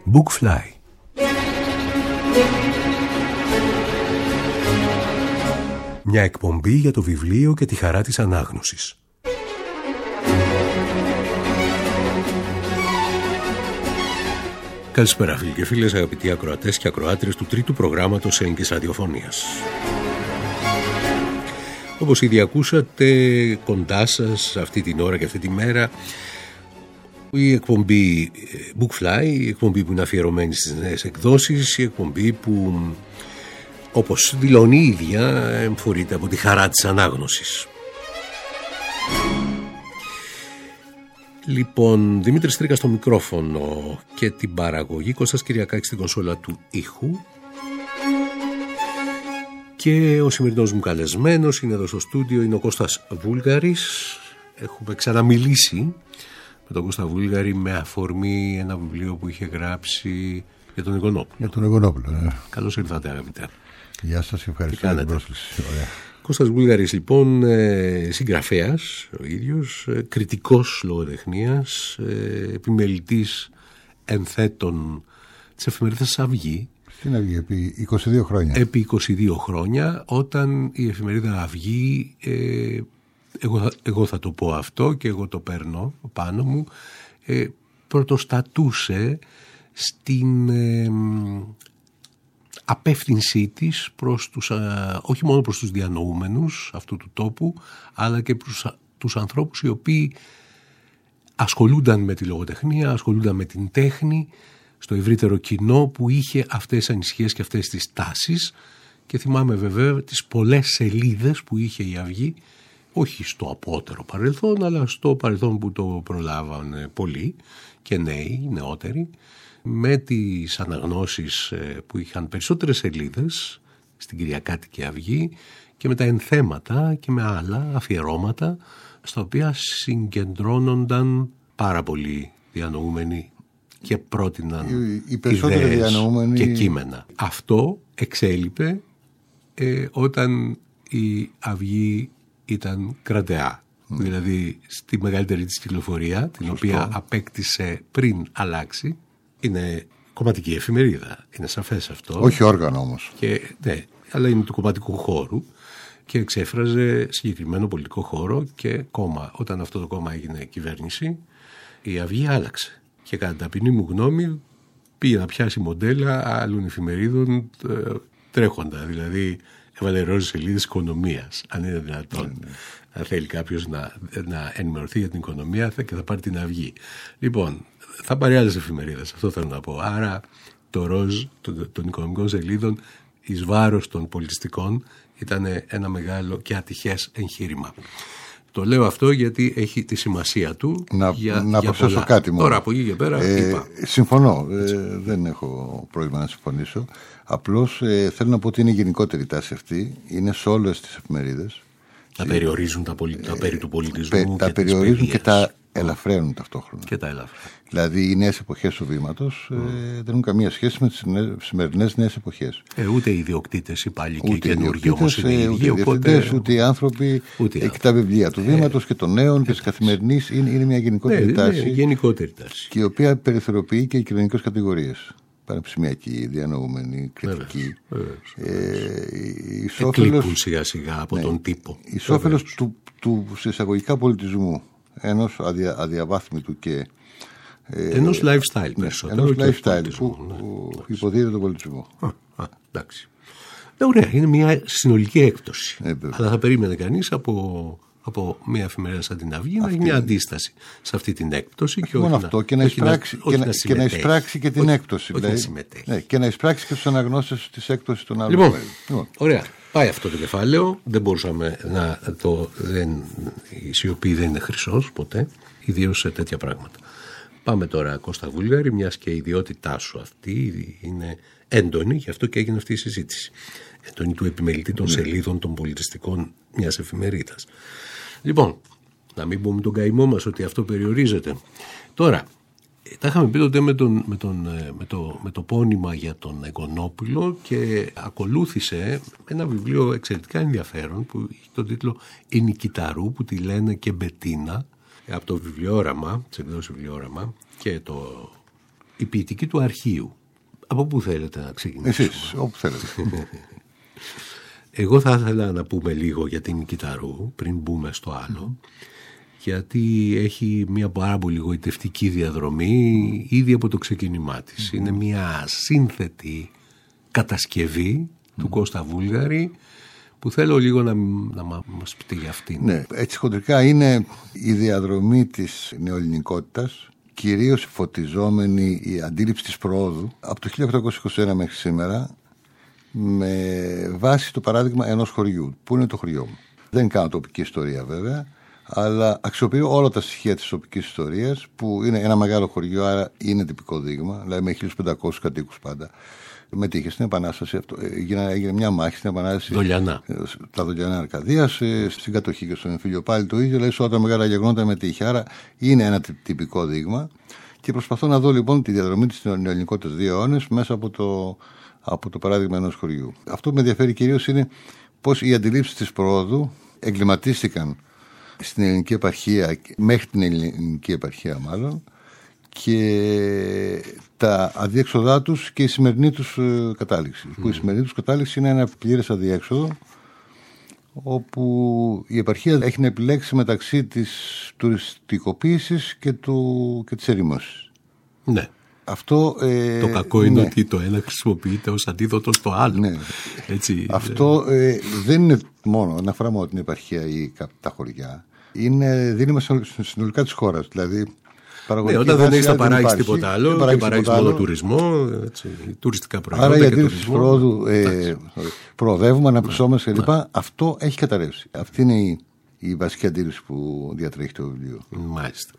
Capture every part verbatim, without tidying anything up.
Bookfly. Μια εκπομπή για το βιβλίο και τη χαρά της ανάγνωσης. Καλησπέρα φίλοι και φίλες, αγαπητοί ακροατές και ακροάτριες του τρίτου προγράμματος ελληνικής ραδιοφωνίας. Όπως ήδη ακούσατε, κοντά σας αυτή την ώρα και αυτή τη μέρα η εκπομπή Bookfly, η εκπομπή που είναι αφιερωμένη στις νέες εκδόσεις, η εκπομπή που, όπως δηλώνει η ίδια, εμφορείται από τη χαρά της ανάγνωσης. Λοιπόν, Δημήτρης Τρίκας στο μικρόφωνο και την παραγωγή, Κώστας Κυριακάκης στην κονσόλα του ήχου. Και ο σημερινός μου καλεσμένος είναι εδώ στο στούντιο, είναι ο Κώστας Βούλγαρης. Έχουμε ξαναμιλήσει με τον Κώστα Βούλγαρη με αφορμή ένα βιβλίο που είχε γράψει για τον Εγγονόπουλο. Για τον Εγγονόπουλο, ναι. Καλώς ήρθατε, αγαπητέ. Γεια σας, ευχαριστώ για την πρόσκληση. Ωραία. Κώστας Βούλγαρης, λοιπόν, συγγραφέας ο ίδιος, κριτικός λογοτεχνίας, επιμελητής ενθέτων της εφημερίδας Αυγή. Στην Αυγή, επί είκοσι δύο χρόνια. Επί είκοσι δύο χρόνια, όταν η εφημερίδα Αυγή, ε, εγώ, εγώ θα το πω αυτό και εγώ το παίρνω πάνω μου, ε, πρωτοστατούσε στην ε, απεύθυνσή της προς τους, α, όχι μόνο προς τους διανοούμενους αυτού του τόπου, αλλά και προς α, τους ανθρώπους οι οποίοι ασχολούνταν με τη λογοτεχνία, ασχολούνταν με την τέχνη, στο ευρύτερο κοινό που είχε αυτές τις ανησυχίες και αυτές τις τάσεις. Και θυμάμαι βέβαια τις πολλές σελίδες που είχε η Αυγή, όχι στο απότερο παρελθόν, αλλά στο παρελθόν που το προλάβανε πολλοί και νέοι, νεότεροι, με τις αναγνώσεις που είχαν περισσότερες σελίδες στην Κυριακάτικη Αυγή και με τα ενθέματα και με άλλα αφιερώματα στα οποία συγκεντρώνονταν πάρα πολλοί διανοούμενοι και πρότειναν οι, οι ιδέες διανοούμενοι... και κείμενα. Αυτό εξέλιπε ε, όταν η Αυγή ήταν κρατεά. Mm. Δηλαδή στη μεγαλύτερη της κυκλοφορία, την Σωστό. οποία απέκτησε πριν αλλάξει. Είναι κομματική εφημερίδα, είναι σαφές αυτό. Όχι όργανο όμως. Και, ναι, αλλά είναι του κομματικού χώρου και εξέφραζε συγκεκριμένο πολιτικό χώρο και κόμμα. Όταν αυτό το κόμμα έγινε κυβέρνηση, η Αυγή άλλαξε. Και κατά ταπεινή μου γνώμη πήγε να πιάσει μοντέλα άλλων εφημερίδων τρέχοντα. Δηλαδή έβαλε ρόζες σελίδες οικονομίας, αν είναι δυνατόν. Mm. Αν θέλει κάποιος να, να ενημερωθεί για την οικονομία και θα πάρει την Αυγή. Λοιπόν, θα πάρει άλλες εφημερίδες, αυτό θέλω να πω. Άρα το ροζ των, των οικονομικών σελίδων εις βάρος των πολιτιστικών ήταν ένα μεγάλο και ατυχές εγχείρημα. Το λέω αυτό γιατί έχει τη σημασία του. Να, για, να για προσθέσω κάτι μόνο. Τώρα από εκεί και πέρα ε, είπα. Συμφωνώ, ε, δεν έχω πρόβλημα να συμφωνήσω. Απλώς ε, θέλω να πω ότι είναι γενικότερη τάση αυτή. Είναι σε όλες τις εφημερίδες. Τα και, περιορίζουν τα, πολι... ε, τα περί του πολιτισμού. Πε, τα περιορίζουν και τα ελαφραίνουν ταυτόχρονα. Και τα ελαφραίνουν. Δηλαδή οι νέες εποχές του βήματος mm. ε, δεν έχουν καμία σχέση με τις σημερινές νέες εποχές. Ε, ούτε οι ιδιοκτήτες υπάλληλοι και οι καινούργοι όμως είναι οι ίδιοι. Ούτε οι διευθυντές, ούτε οι άνθρωποι. Ούτε και τα βιβλία του βήματος ε, και των νέων ε, και της καθημερινής είναι, είναι μια γενικότερη ναι, τάση. Ναι, γενικότερη τάση. Και η οποία περιθωριοποιεί και οι κοινωνικές κατηγορίες. Πανεπιστημιακοί, διανοούμενοι, κριτικοί. Ε, Εκλείπουν σιγά σιγά από ναι, τον τύπο. Εις όφελος του, του εισαγωγικά πολιτισμού, ενός αδια, αδιαβάθμιτου και ενός lifestyle ναι, ενός lifestyle που, ναι, που υποδίδεται τον πολιτισμό. Α, α, εντάξει. Ναι, ωραία, είναι μια συνολική έκπτωση. Ε, αλλά θα περίμενε κανείς από, από μια εφημερίδα σαν την Αυγή να έχει μια αντίσταση σε αυτή την έκπτωση. Και μόνο αυτό, και να εισπράξει και, να, και, να εισπράξει και την όχι, έκπτωση. Όχι δηλαδή, ναι, και να εισπράξει και τους αναγνώστες της έκπτωσης των άλλων. Λοιπόν, λοιπόν, ωραία. Πάει αυτό το κεφάλαιο. Δεν μπορούσαμε να το. Δεν, η σιωπή δεν είναι χρυσός ποτέ, ιδίως σε τέτοια πράγματα. Πάμε τώρα, Κώστα Βούλγαρη, μιας και η ιδιότητά σου αυτή είναι έντονη, γι' αυτό και έγινε αυτή η συζήτηση. Έντονη του επιμελητή των σελίδων των πολιτιστικών μιας εφημερίδας. Λοιπόν, να μην πούμε τον καημό μας ότι αυτό περιορίζεται. Τώρα, τα είχαμε πει τότε με, τον, με, τον, με, το, με το πόνημα για τον Εγγονόπουλο και ακολούθησε ένα βιβλίο εξαιρετικά ενδιαφέρον που έχει τον τίτλο «Η Νικηταρού», που τη λένε και Μπετίνα, από το βιβλιόραμα, της εκδόσης βιβλιόραμα, και το η ποιητική του αρχείου. Από πού θέλετε να ξεκινήσουμε? Εσείς, όπου θέλετε. Εγώ θα ήθελα να πούμε λίγο για την Κυταρού πριν μπούμε στο άλλο, γιατί έχει μια πάρα πολύ γοητευτική διαδρομή ήδη από το ξεκίνημά της. Mm. Είναι μια σύνθετη κατασκευή mm. του Κώστα Βούλγαρη, που θέλω λίγο να, να μας πείτε για αυτήν. Ναι, έτσι χοντρικά είναι η διαδρομή της νεοελληνικότητας, κυρίως φωτιζόμενη η αντίληψη της προόδου από το χίλια οκτακόσια είκοσι ένα μέχρι σήμερα, με βάση το παράδειγμα ενός χωριού, που είναι το χωριό μου. Δεν κάνω τοπική ιστορία βέβαια, αλλά αξιοποιώ όλα τα στοιχεία της τοπικής ιστορίας, που είναι ένα μεγάλο χωριό, άρα είναι τυπικό δείγμα, δηλαδή με χίλιους πεντακόσιους κατοίκους πάντα. Μετήχε στην Επανάσταση, αυτό, έγινε, έγινε μια μάχη στην Επανάσταση. Δολιανά. Τα Δολιανά Αρκαδίας, στην κατοχή και στον εμφύλιο πάλι το ίδιο, δηλαδή σε όλα τα μεγάλα γεγονότα μετήχε. Άρα είναι ένα τυπικό δείγμα. Και προσπαθώ να δω λοιπόν τη διαδρομή της νεοελληνικότητας δύο αιώνες μέσα από το, από το παράδειγμα ενός χωριού. Αυτό που με ενδιαφέρει κυρίως είναι πώς οι αντιλήψεις της προόδου εγκληματίστηκαν στην ελληνική επαρχία, μέχρι την ελληνική επαρχία μάλλον, και τα αδιέξοδά τους και η σημερινή τους ε, κατάληξη. Mm. Που η σημερινή τους κατάληξη είναι ένα πλήρες αδιέξοδο, όπου η επαρχία έχει να επιλέξει μεταξύ της τουριστικοποίησης και, του, και της ερήμωσης. Ναι. Αυτό, ε, το κακό είναι ναι. ότι το ένα χρησιμοποιείται ως αντίδοτο στο άλλο. Ναι. Έτσι, Αυτό ε, δεν είναι μόνο να αφορά μόνο την επαρχία ή τα χωριά. Είναι δίλημμα συνολικά της χώρας. Δηλαδή, ναι, όταν δεν έχεις να παράγεις τίποτα άλλο και παράγεις μόνο τουρισμό, έτσι, τουριστικά προϊόντα. Άρα η αντίληψη της πρόοδου, ε, προοδεύουμε, αναπτυσσόμαστε κλπ. Ναι. Αυτό έχει καταρρεύσει. Αυτή είναι η, η βασική αντίληψη που διατρέχει το βιβλίο. Μάλιστα.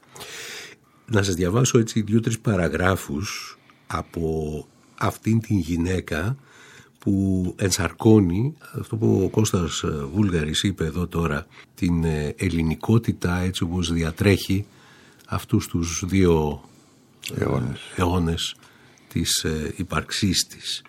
Να σας διαβάσω έτσι δύο-τρεις παραγράφους από αυτήν την γυναίκα που ενσαρκώνει αυτό που ο Κώστας Βούλγαρης είπε εδώ τώρα, την ελληνικότητα έτσι όπως διατρέχει αυτούς τους δύο αιώνες, αιώνες της ε, ύπαρξής της.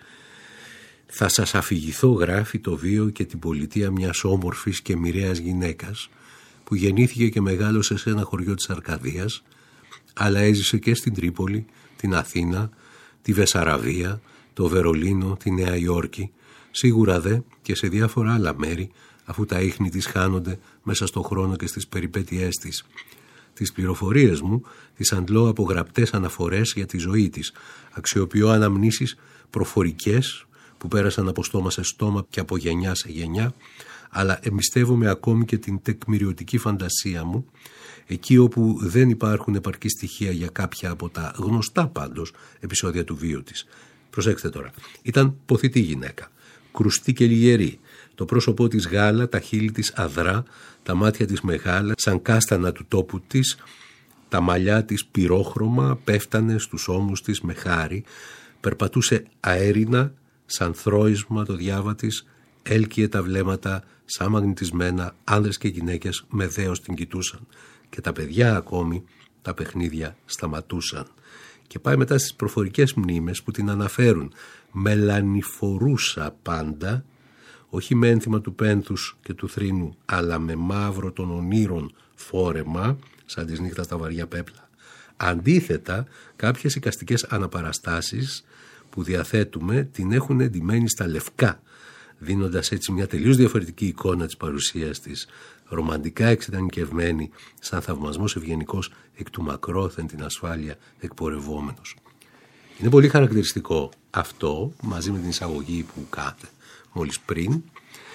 «Θα σας αφηγηθώ», γράφει, «το βίο και την πολιτεία μιας όμορφης και μοιραίας γυναίκας που γεννήθηκε και μεγάλωσε σε ένα χωριό της Αρκαδίας, αλλά έζησε και στην Τρίπολη, την Αθήνα, τη Βεσαραβία, το Βερολίνο, τη Νέα Υόρκη, σίγουρα δε και σε διάφορα άλλα μέρη, αφού τα ίχνη της χάνονται μέσα στον χρόνο και στις περιπέτειές της. Τις πληροφορίες μου τις αντλώ από γραπτές αναφορές για τη ζωή της. Αξιοποιώ αναμνήσεις προφορικές που πέρασαν από στόμα σε στόμα και από γενιά σε γενιά, αλλά εμπιστεύομαι ακόμη και την τεκμηριωτική φαντασία μου, εκεί όπου δεν υπάρχουν επαρκή στοιχεία για κάποια από τα γνωστά πάντως επεισόδια του βίου της. Προσέξτε τώρα. Ήταν ποθητή γυναίκα, κρουστή και λιγερή. Το πρόσωπό της γάλα, τα χείλη της αδρά, τα μάτια της μεγάλα, σαν κάστανα του τόπου της, τα μαλλιά της πυρόχρωμα πέφτανε στους ώμους της με χάρη, περπατούσε αέρινα, σαν θρώισμα το διάβα της, έλκυε τα βλέμματα σαν μαγνητισμένα, άνδρες και γυναίκες με δέος την κοιτούσαν και τα παιδιά ακόμη τα παιχνίδια σταματούσαν. Και πάει μετά στις προφορικές μνήμες που την αναφέρουν. Μελανιφορούσα πάντα, όχι με ένθυμα του πένθους και του θρήνου, αλλά με μαύρο των ονείρων φόρεμα, σαν της νύχτας τα βαριά πέπλα. Αντίθετα, κάποιες εικαστικές αναπαραστάσεις που διαθέτουμε την έχουν εντυμένη στα λευκά, δίνοντας έτσι μια τελείως διαφορετική εικόνα της παρουσίας της, ρομαντικά εξειδανικευμένη, σαν θαυμασμός ευγενικός εκ του μακρόθεν την ασφάλεια εκπορευόμενος. Είναι πολύ χαρακτηριστικό αυτό, μαζί με την εισαγωγή που κάνετε μόλις πριν,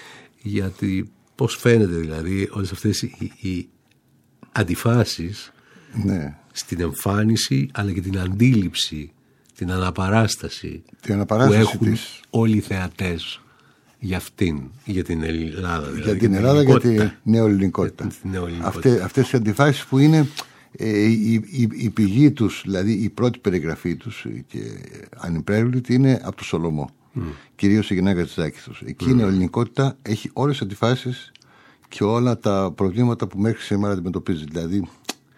γιατί πώς φαίνεται δηλαδή όλες αυτές οι, οι αντιφάσεις, ναι, στην εμφάνιση αλλά και την αντίληψη, την αναπαράσταση, την αναπαράσταση που έχουν της... όλοι οι θεατές για αυτήν, για την Ελλάδα. Δηλαδή, για την Ελλάδα, για την νεοελληνικότητα. Αυτές, αυτές οι αντιφάσεις που είναι ε, η, η, η πηγή τους, δηλαδή η πρώτη περιγραφή τους και ανυπέρβλητη είναι από το Σολομό. Mm. Κυρίως η γυναίκα της Ζάκηθος. Εκεί mm. η νεοελληνικότητα έχει όλες τις αντιφάσεις και όλα τα προβλήματα που μέχρι σήμερα αντιμετωπίζει. Δηλαδή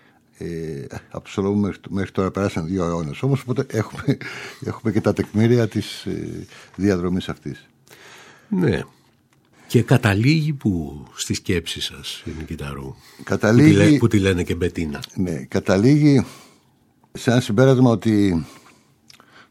ε, από το Σολομό μέχρι, μέχρι τώρα περάσαν δύο αιώνες. Όμως οπότε έχουμε, έχουμε και τα τεκμήρια της ε, διαδρομής αυτής. Ναι. Και καταλήγει που στη σκέψη σας η Κυταρού, καταλήγει, που, τη, που τη λένε και Μπετίνα. Ναι, καταλήγει σε ένα συμπέρασμα ότι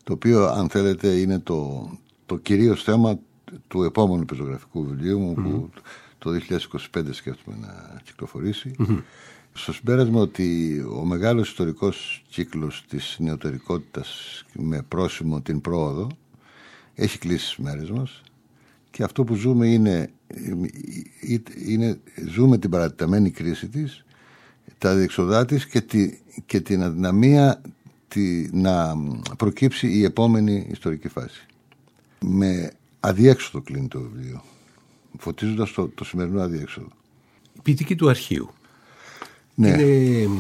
το οποίο αν θέλετε είναι το, το κυρίως θέμα του επόμενου πεζογραφικού βιβλίου μου, mm-hmm. που το δύο χιλιάδες είκοσι πέντε σκέφτομαι να κυκλοφορήσει. Mm-hmm. Στο συμπέρασμα ότι ο μεγάλος ιστορικός κύκλος της νεωτερικότητας με πρόσημο την πρόοδο έχει κλείσει στις μέρες μας, και αυτό που ζούμε είναι, είναι ζούμε την παρατεταμένη κρίση της, τα διεξοδά της και, τη, και την αδυναμία τη, να προκύψει η επόμενη ιστορική φάση. Με αδιέξοδο κλείνει το βιβλίο, φωτίζοντας το, το σημερινό αδιέξοδο. Η ποιητική του αρχείου. Ναι. Είναι,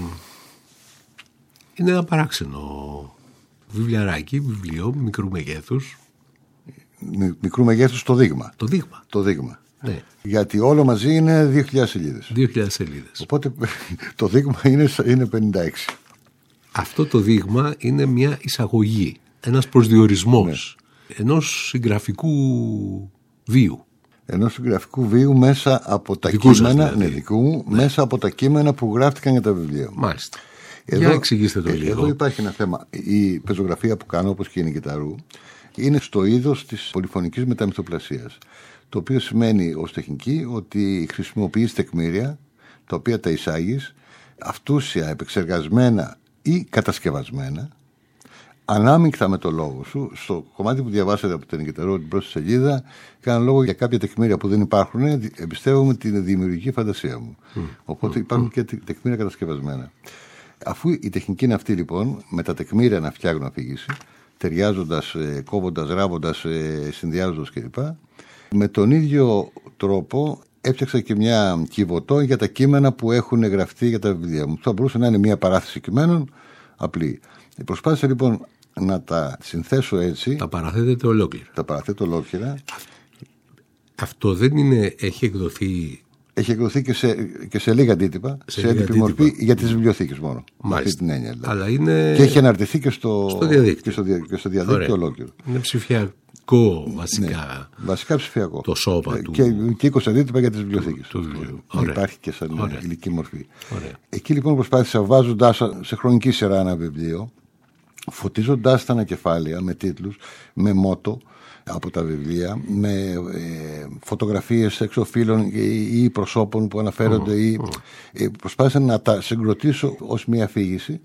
είναι ένα παράξενο βιβλιαράκι, βιβλίο μικρού μεγέθους. Μικρού μεγέθους το δείγμα. Το δείγμα. Το δείγμα. Ναι. Γιατί όλο μαζί είναι δύο χιλιάδες σελίδες. δύο χιλιάδες σελίδες. Οπότε το δείγμα είναι, είναι πενήντα έξι. Αυτό το δείγμα είναι μια εισαγωγή, ένας προσδιορισμός, ναι, ενός συγγραφικού βίου. Ενός συγγραφικού βίου μέσα από τα δικού κείμενα, σας, δηλαδή. ναι, δικού μου, ναι, μέσα από τα κείμενα που γράφτηκαν για τα βιβλία. Μάλιστα. Εδώ, για εξηγήστε το λίγο. Εδώ υπάρχει ένα θέμα. Η πεζογραφία που κάνω, όπως και η Νικηταρού, είναι στο είδος της πολυφωνικής μεταμυθοπλασίας. Το οποίο σημαίνει ως τεχνική ότι χρησιμοποιείς τεκμήρια, τα οποία τα εισάγεις, αυτούσια, επεξεργασμένα ή κατασκευασμένα, ανάμεικτα με το λόγο σου. Στο κομμάτι που διαβάσατε από την Νικηταρού, την πρώτη σελίδα, έκανα λόγο για κάποια τεκμήρια που δεν υπάρχουν, εμπιστεύομαι την δημιουργική φαντασία μου. Mm. Οπότε υπάρχουν mm. και τεκμήρια κατασκευασμένα. Αφού η τεχνική είναι αυτή, λοιπόν, με τα τεκμήρια να φτιάχνω αφήγηση, ταιριάζοντας, κόβοντας, ράβοντας, συνδυάζοντας κλπ. Με τον ίδιο τρόπο έφτιαξα και μια κυβωτό για τα κείμενα που έχουν γραφτεί για τα βιβλία μου. Θα μπορούσε να είναι μια παράθεση κειμένων απλή. Προσπάθησα λοιπόν να τα συνθέσω έτσι. Τα παραθέτετε ολόκληρα. Τα παραθέτω ολόκληρα. Αυτό δεν είναι, έχει εκδοθεί. Έχει εκδοθεί και σε, και σε λίγα αντίτυπα, σε, σε έντυπη μορφή για τις βιβλιοθήκες μόνο. Μάλιστα. Αυτή την έννοια, δηλαδή. Αλλά είναι... Και έχει αναρτηθεί και στο, στο διαδίκτυο, και στο, και στο διαδίκτυο ολόκληρο. Είναι ψηφιακό βασικά. Ναι, βασικά ψηφιακό. Το σώμα του. Και, και είκοσι αντίτυπα για τις βιβλιοθήκες. Του βιβλίου. Υπάρχει και σαν Ωραία. υλική μορφή. Ωραία. Εκεί λοιπόν προσπάθησα, βάζοντας σε χρονική σειρά ένα βιβλίο, φωτίζοντας τα ανακεφάλαια με τίτλους, με μότο από τα βιβλία, με ε, φωτογραφίες εξωφύλων ή, ή προσώπων που αναφέρονται mm, ή, mm. Ε, προσπάθησα να τα συγκροτήσω ως μια αφήγηση,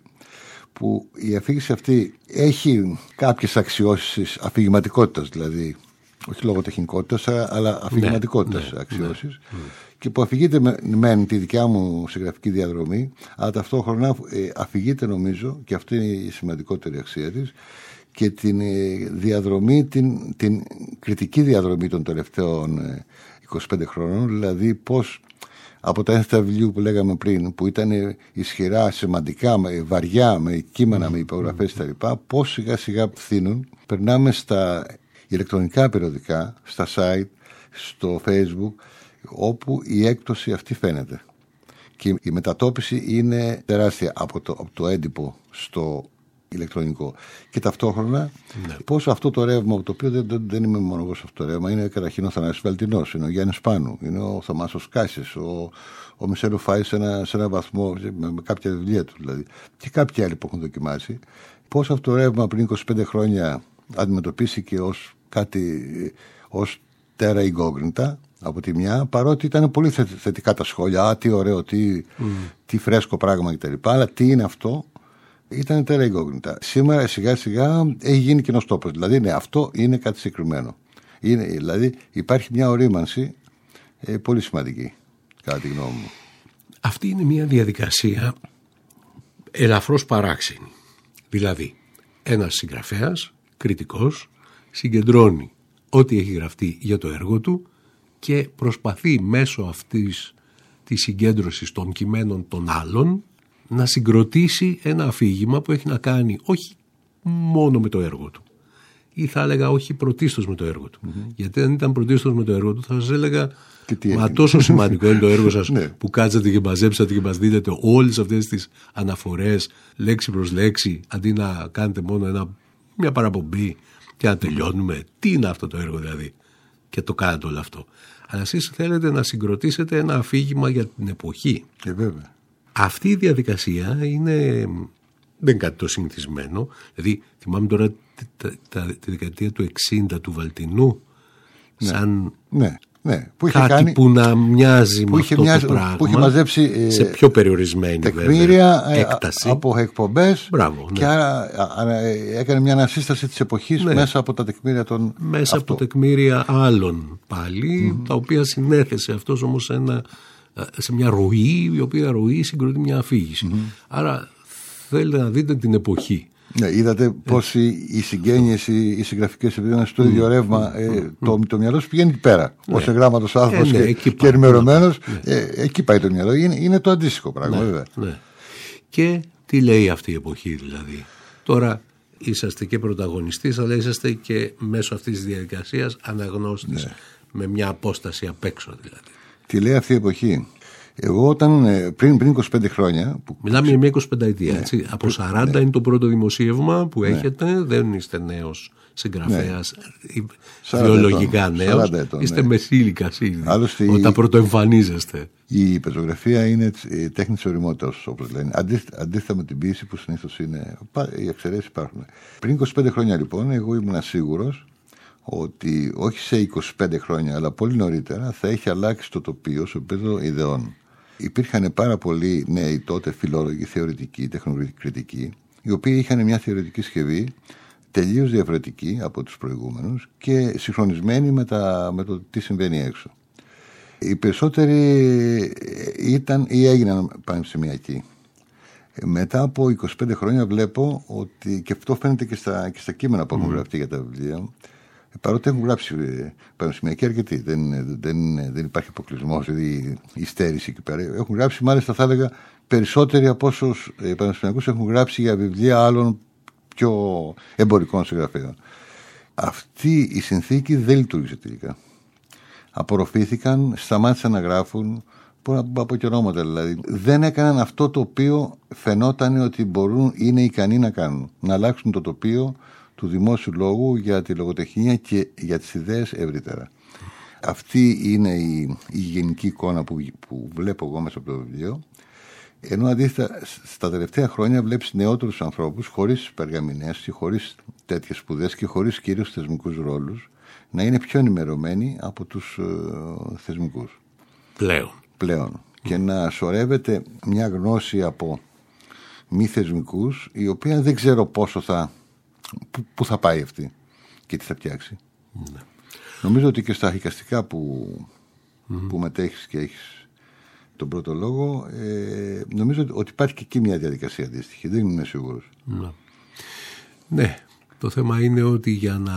που η αφήγηση αυτή έχει κάποιες αξιώσεις αφηγηματικότητας, δηλαδή όχι λογοτεχνικότητας αλλά αφηγηματικότητας, ναι, αξιώσεις, ναι, και που αφηγείται με, με τη δικιά μου συγγραφική διαδρομή, αλλά ταυτόχρονα ε, αφηγείται, νομίζω, και αυτή είναι η σημαντικότερη αξία της, και την ε, διαδρομή, την, την κριτική διαδρομή των τελευταίων ε, είκοσι πέντε χρόνων, δηλαδή πώς από τα ένθετα βιβλίου που λέγαμε πριν, που ήταν ισχυρά, σημαντικά, βαριά, με κείμενα, mm. με υπογραφές κτλ., πώς σιγά σιγά φθήνουν, περνάμε στα ηλεκτρονικά περιοδικά, στα site, στο Facebook, όπου η έκπτωση αυτή φαίνεται. Και η μετατόπιση είναι τεράστια από το, από το έντυπο στο ηλεκτρονικό. Και ταυτόχρονα, ναι, πώς αυτό το ρεύμα, το οποίο δεν, δεν, δεν είμαι μόνο εγώ σε αυτό το ρεύμα, είναι καταρχήν ο Θανάσης Βαλτινός, είναι ο Γιάννης Πάνου, είναι ο Θωμάσος Κάσης, ο, ο Μισελ Φάη σε ένα, σε ένα βαθμό, με, με κάποια βιβλία του δηλαδή, και κάποιοι άλλοι που έχουν δοκιμάσει, πώς αυτό το ρεύμα πριν είκοσι πέντε χρόνια αντιμετωπίστηκε ως κάτι, ως τέρα εγκόγνητα από τη μια, παρότι ήταν πολύ θετικά τα σχόλια, α, τι ωραίο, τι, mm. τι φρέσκο πράγμα κτλ. Αλλά τι είναι αυτό, ήταν τέρα εγκόγνητα. Σήμερα σιγά σιγά έχει γίνει κοινός τόπος. Δηλαδή, ναι, αυτό είναι κάτι συγκεκριμένο. Είναι, δηλαδή, υπάρχει μια ορίμανση ε, πολύ σημαντική, κατά τη γνώμη μου. Αυτή είναι μια διαδικασία ελαφρώς παράξενη. Δηλαδή, ένας συγγραφέας, κριτικός, συγκεντρώνει ό,τι έχει γραφτεί για το έργο του και προσπαθεί μέσω αυτής της συγκέντρωσης των κειμένων των άλλων να συγκροτήσει ένα αφήγημα που έχει να κάνει όχι μόνο με το έργο του, ή θα έλεγα όχι πρωτίστως με το έργο του. Mm-hmm. Γιατί αν ήταν πρωτίστως με το έργο του θα σας έλεγα μα τόσο σημαντικό είναι το έργο σας που κάτσατε και μαζέψατε και μας δίνετε όλες αυτές τις αναφορές λέξη προς λέξη, αντί να κάνετε μόνο ένα, μια παραπομπή και να τελειώνουμε. Τι είναι αυτό το έργο δηλαδή, και το κάνετε όλο αυτό. Αλλά εσείς θέλετε να συγκροτήσετε ένα αφήγημα για την εποχή. Και βέβαια. Αυτή η διαδικασία είναι δεν είναι κάτι το συνηθισμένο. Δηλαδή θυμάμαι τώρα τη, τη, τη δεκαετία του εξήντα του Βαλτινού, ναι. σαν ναι. Ναι, που είχε κάτι κάνει, που να μοιάζει που με είχε αυτό μοιάζει, το πράγμα, που είχε μαζέψει σε πιο περιορισμένη τεκμήρια, βέβαια, έκταση από εκπομπές. Μπράβο, ναι. Και άρα έκανε μια ανασύσταση της εποχής, ναι, μέσα από τα τεκμήρια των μέσα αυτό. από τεκμήρια άλλων πάλι, mm-hmm. τα οποία συνέθεσε αυτός όμως σε, ένα, σε μια ροή, η οποία ροή συγκροτεί μια αφήγηση. Mm-hmm. Άρα θέλετε να δείτε την εποχή. Ναι, είδατε πως οι, οι συγγένειες, οι, οι συγγραφικές επιδόσεις στο mm. ίδιο ρεύμα, ε, mm. το, το μυαλό σου πηγαίνει πέρα. Ναι. Ως εγγράμματος άνθρωπος ε, ναι, και, και ενημερωμένος, ναι. ε, εκεί πάει το μυαλό. Είναι, είναι το αντίστοιχο πράγμα, ναι, βέβαια. Ναι. Και τι λέει αυτή η εποχή δηλαδή. Τώρα είσαστε και πρωταγωνιστής, αλλά είσαστε και μέσω αυτής της διαδικασίας αναγνώστης, ναι, με μια απόσταση απ' έξω δηλαδή. Τι λέει αυτή η εποχή. Εγώ όταν πριν, πριν είκοσι πέντε χρόνια. Που... Μιλάμε για μια εικοσιπενταετία. Ναι. Έτσι. Από σαράντα ναι. είναι το πρώτο δημοσίευμα που ναι. έχετε. Δεν είστε νέος συγγραφέας, ναι. βιολογικά νέος. Είστε ναι. μεσήλικας ήδη. Άλλωστε, όταν η... πρωτοεμφανίζεστε. Η πεζογραφία είναι η τέχνη της ωριμότητας, όπως λένε. Αντίθετα με την ποίηση που συνήθως είναι. Οι εξαιρέσεις υπάρχουν. Πριν είκοσι πέντε χρόνια λοιπόν, εγώ ήμουν σίγουρος ότι όχι σε είκοσι πέντε χρόνια, αλλά πολύ νωρίτερα θα έχει αλλάξει το τοπίο σε επίπεδο ιδεών. Υπήρχαν πάρα πολλοί νέοι τότε φιλόλογοι, θεωρητικοί, τεχνοκριτικοί, οι οποίοι είχαν μια θεωρητική σκευή τελείως διαφορετική από τους προηγούμενους και συγχρονισμένοι με, τα, με το τι συμβαίνει έξω. Οι περισσότεροι ήταν ή έγιναν πανεπιστημιακοί. Μετά από είκοσι πέντε χρόνια βλέπω ότι, και αυτό φαίνεται και στα, και στα κείμενα που έχουν mm. γραφτεί για τα βιβλία, παρότι έχουν γράψει πανεπιστημιακοί αρκετοί, δεν, δεν, δεν υπάρχει αποκλεισμός, δηλαδή η στέρηση εκεί πέρα. Έχουν γράψει, μάλιστα θα έλεγα, περισσότεροι από όσους πανεπιστημιακούς έχουν γράψει για βιβλία άλλων πιο εμπορικών συγγραφέων. Αυτή η συνθήκη δεν λειτουργήσε τελικά. Απορροφήθηκαν, σταμάτησαν να γράφουν, από και ονόματα δηλαδή. Δεν έκαναν αυτό το οποίο φαινόταν ότι μπορούν, είναι ικανοί να κάνουν. Να αλλάξουν το τοπίο του δημόσιου λόγου για τη λογοτεχνία και για τις ιδέες ευρύτερα. Αυτή είναι η, η γενική εικόνα που, που βλέπω εγώ μέσα από το βιβλίο. Ενώ αντίθετα στα τελευταία χρόνια βλέπεις νεότερους ανθρώπους χωρίς περγαμηνές και χωρίς τέτοιες σπουδές και χωρίς κυρίως θεσμικούς ρόλους να είναι πιο ενημερωμένοι από τους ε, θεσμικούς. Πλέον. Πλέον. Mm. Και να σωρεύεται μια γνώση από μη θεσμικούς, η οποία δεν ξέρω πόσο θα, που, που θα πάει αυτή και τι θα φτιάξει. Mm. Νομίζω ότι και στα αρχικαστικά που, mm. που μετέχεις και έχεις τον πρώτο λόγο, ε, νομίζω ότι υπάρχει και εκεί μια διαδικασία αντίστοιχη. Δεν είμαι σίγουρος. Mm. Ναι. Το θέμα είναι ότι για να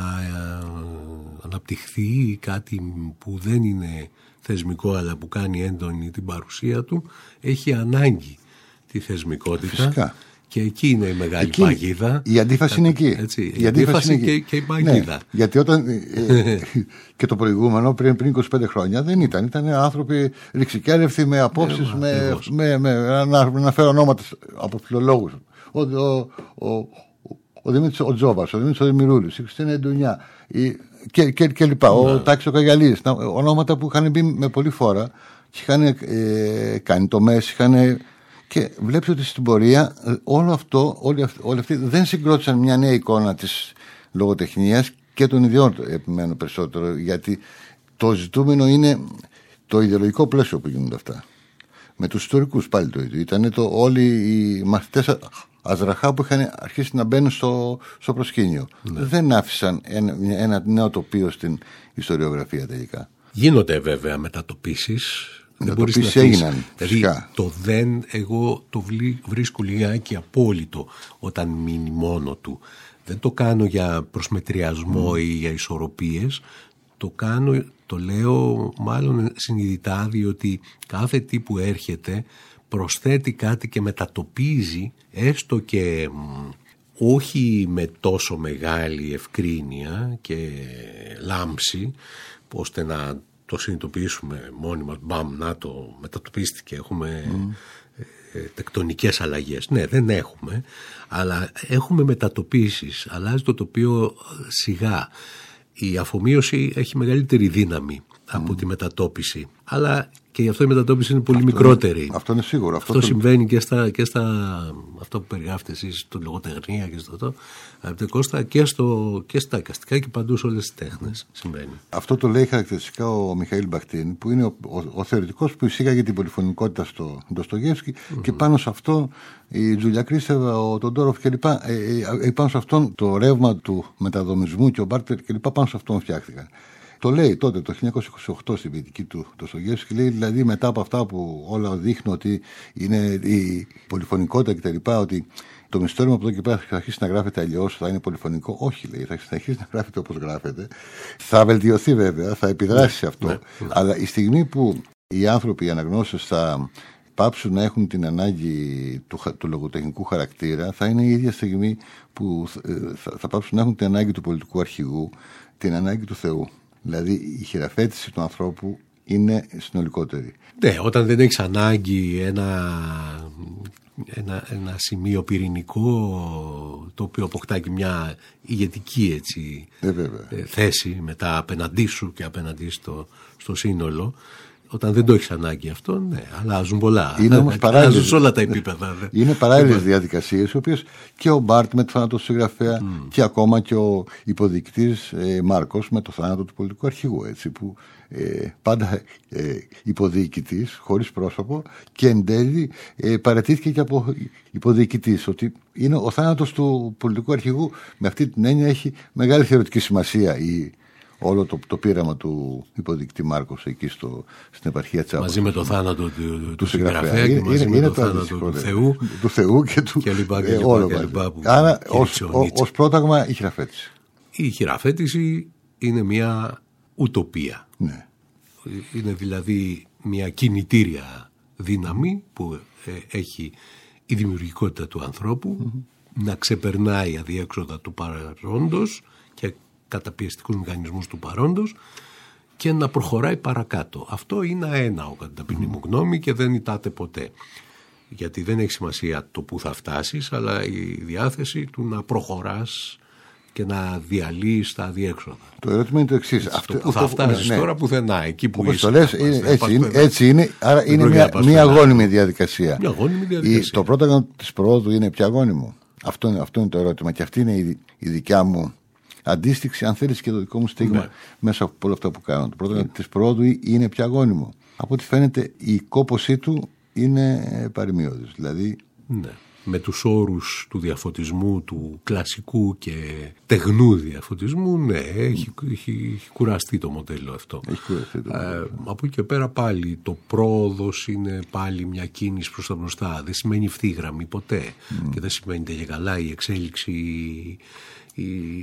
αναπτυχθεί κάτι που δεν είναι θεσμικό αλλά που κάνει έντονη την παρουσία του, έχει ανάγκη τη θεσμικότητα. Φυσικά. Και εκεί είναι η μεγάλη εκεί, παγίδα. Η αντίφαση είναι εκεί. Έτσι, η, η αντίφαση είναι και, και η παγίδα. Ναι, γιατί όταν ε, και το προηγούμενο πριν, πριν είκοσι πέντε χρόνια δεν ήταν. Ήταν άνθρωποι ρηξικέρευτοι με απόψεις, yeah, με, με, με, να, να φέρω ονόματα από φιλολόγους. Ο, ο, ο, ο Δημήτρης ο Τζόβας, ο Δημήτρης ο Δημηρούλης, η Χριστίνα Εντουνιά και, και, και λοιπά, ναι. Ο Τάξης ο Καγιαλής, ονόματα που είχαν μπει με πολλή φόρα και είχαν ε, κάνει τομές, είχαν... Και βλέπεις ότι στην πορεία όλο αυτό, όλοι αυτοί, όλοι αυτοί δεν συγκρότησαν μια νέα εικόνα της λογοτεχνίας και των ιδιών επιμένω περισσότερο, γιατί το ζητούμενο είναι το ιδεολογικό πλαίσιο που γίνονται αυτά. Με τους ιστορικούς πάλι το ίδιο. Ήταν το, όλοι οι μαθητές Αζραχά που είχαν αρχίσει να μπαίνουν στο, στο προσκήνιο. Ναι. Δεν άφησαν ένα, ένα νέο τοπίο στην ιστοριογραφία τελικά. Γίνονται βέβαια μετατοπίσεις. Μετατοπίσεις έγιναν. Δηλαδή, το δεν, εγώ το βρίσκω λιγάκι απόλυτο όταν μείνει μόνο του. Δεν το κάνω για προσμετριασμό mm. ή για ισορροπίες. Το κάνω, το λέω μάλλον συνειδητά, διότι κάθε τι που έρχεται προσθέτει κάτι και μετατοπίζει, έστω και μ, όχι με τόσο μεγάλη ευκρίνεια και λάμψη, ώστε να το συνειδητοποιήσουμε μόνοι μας, μπαμ, να το μετατοπίστηκε, έχουμε mm. ε, τεκτονικές αλλαγές. Ναι, δεν έχουμε, αλλά έχουμε μετατοπίσεις, αλλάζει το τοπίο σιγά. Η αφομοίωση έχει μεγαλύτερη δύναμη από mm. τη μετατόπιση. Αλλά και γι' αυτό η μετατόπιση είναι πολύ αυτό μικρότερη. Είναι, αυτό είναι σίγουρο. Αυτό, αυτό το... συμβαίνει και στα, και στα αυτό που περιγράφετε εσείς, στο λογοτεχνία και στο αυτό, αγαπητέ Κώστα, και, στο, και στα εικαστικά και παντού σε όλες τις τέχνες συμβαίνει. Αυτό το λέει χαρακτηριστικά ο Μιχαήλ Μπαχτίν, που είναι ο, ο, ο θεωρητικός που εισήγαγε την πολυφωνικότητα στο Ντοστογεύσκι mm-hmm. και πάνω σε αυτό η Τζούλια Κρίστεβα, ο Τοντόροφ κλπ. Ε, ε, πάνω σε αυτόν το ρεύμα του μεταδομισμού και ο Μπάρτερ κλπ. Πάνω σε αυτόν φτιάχτηκαν. Το λέει τότε το χίλια εννιακόσια είκοσι οκτώ στην ποιητική του Ντοστογεύσκι, λέει δηλαδή μετά από αυτά που όλα δείχνουν ότι είναι η πολυφωνικότητα κτλ. Ότι το μυστήριο από εδώ και πέρα θα αρχίσει να γράφεται αλλιώς, θα είναι πολυφωνικό. Όχι, λέει, θα αρχίσει να γράφεται όπως γράφεται. Θα βελτιωθεί βέβαια, θα επιδράσει σε αυτό. Ναι, ναι. Αλλά η στιγμή που οι άνθρωποι, οι αναγνώστες θα πάψουν να έχουν την ανάγκη του, του λογοτεχνικού χαρακτήρα, θα είναι η ίδια στιγμή που θα, θα πάψουν να έχουν την ανάγκη του πολιτικού αρχηγού, την ανάγκη του Θεού. Δηλαδή η χειραφέτηση του ανθρώπου είναι συνολικότερη. Ναι, όταν δεν έχεις ανάγκη ένα, ένα, ένα σημείο πυρηνικό το οποίο αποκτά και μια ηγετική έτσι, ε, θέση μετά απέναντί σου και απέναντί στο, στο σύνολο, όταν δεν το έχεις ανάγκη αυτό, ναι, αλλάζουν πολλά. Είναι όμως αλλάζουν σε όλα τα επίπεδα. Δε. Είναι παράλληλες διαδικασίες, οι οποίες και ο Μπάρτ με το θάνατο του συγγραφέα mm. και ακόμα και ο υποδικτής ε, Μάρκος με το θάνατο του πολιτικού αρχηγού, έτσι, που ε, πάντα ε, υποδιοικητής, χωρίς πρόσωπο, και εν τέλει ε, παρατήθηκε και από υποδιοικητής, ότι είναι ο θάνατος του πολιτικού αρχηγού, με αυτή την έννοια έχει μεγάλη θεωρητική σημασία η όλο το, το πείραμα του υποδικτή Μάρκος εκεί στο, στην επαρχία της Άπολης. Μαζί με το θάνατο του, του, του συγγραφέα και μαζί είναι, με το θάνατο του Θεού, του Θεού και του και λοιπά, και ε, λοιπά, όλο και λοιπά, που άρα ως, ως πρόταγμα η χειραφέτηση. Η χειραφέτηση είναι μια ουτοπία. Ναι. Είναι δηλαδή μια κινητήρια δύναμη που ε, έχει η δημιουργικότητα του ανθρώπου mm-hmm. να ξεπερνάει αδιέξοδα του παρόντος και καταπιεστικούς μηχανισμούς του παρόντος και να προχωράει παρακάτω. Αυτό είναι αέναο κατά την ταπεινή μου γνώμη και δεν ητάται ποτέ. Γιατί δεν έχει σημασία το που θα φτάσεις, αλλά η διάθεση του να προχωράς και να διαλύεις τα αδιέξοδα. Το ερώτημα είναι το εξής. Αυτό που θα φτάσεις ναι. τώρα πουθενά, εκεί που όπως είσαι. Το λες, είναι, έτσι, είναι, έτσι είναι, άρα δεν είναι μια, μια αγώνιμη διαδικασία. Μια αγώνιμη διαδικασία. Η, το πρόταγμα της προόδου είναι πια αγώνιμο. Αυτό είναι, αυτό είναι το ερώτημα και αυτή είναι η, η δικιά μου αντίστοιξη, αν θέλεις, και το δικό μου στίγμα ναι. μέσα από όλα αυτά που κάνω. Το πρόταγμα ναι. της προόδου είναι πια αγώνιμο. Από ό,τι φαίνεται η κόπωσή του είναι παρημιώδης. Δηλαδή ναι. με τους όρους του διαφωτισμού, του κλασικού και τεγνού διαφωτισμού, ναι, έχει, έχει, έχει κουραστεί το μοντέλο αυτό. Έχει κουραστεί το μοντέλο. Ε, από εκεί και πέρα πάλι το πρόοδος είναι πάλι μια κίνηση προς τα μπροστά. Δεν σημαίνει ευθύγραμμη ποτέ mm. και δεν σημαίνει και καλά η εξέλιξη, η,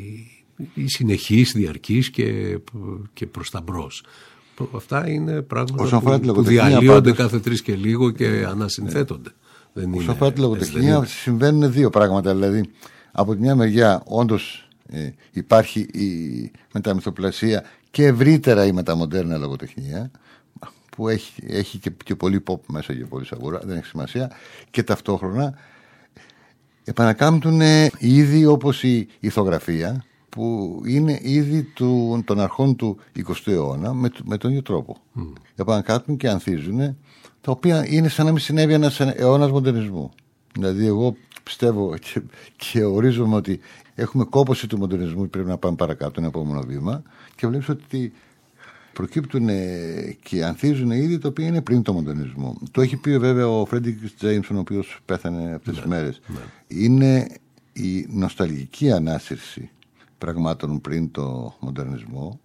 η συνεχής, διαρκής και, και προς τα μπρος. Αυτά είναι πράγματα που, που διαλύονται πάντως κάθε τρεις και λίγο και ναι. ανασυνθέτονται. Ναι. Όσον αφορά τη λογοτεχνία συμβαίνουν δύο πράγματα. Δηλαδή από τη μια μεριά όντως ε, υπάρχει η μεταμυθοπλασία και ευρύτερα η μεταμοντέρνα λογοτεχνία που έχει, έχει και, και πολύ pop μέσα και πολύ σαβούρα, δεν έχει σημασία, και ταυτόχρονα επανακάμπτουν ε, είδη όπως η ηθογραφία που είναι είδη του, των αρχών του εικοστού αιώνα με, με τον ίδιο τρόπο. Mm. Επανακάμπτουν και ανθίζουν, τα οποία είναι σαν να μην συνέβη ένας αιώνας μοντερνισμού. Δηλαδή εγώ πιστεύω και, και ορίζομαι ότι έχουμε κόπωση του μοντερνισμού, πρέπει να πάμε παρακάτω, ένα επόμενο βήμα, και βλέπεις ότι προκύπτουν και ανθίζουν ήδη τα οποία είναι πριν το μοντερνισμό. Το έχει πει βέβαια ο Φρέντρικ Τζέιμσον, ο οποίος πέθανε αυτές τις μέρες. Ναι. Είναι η νοσταλγική ανάσυρση πραγμάτων πριν το μοντερνισμό,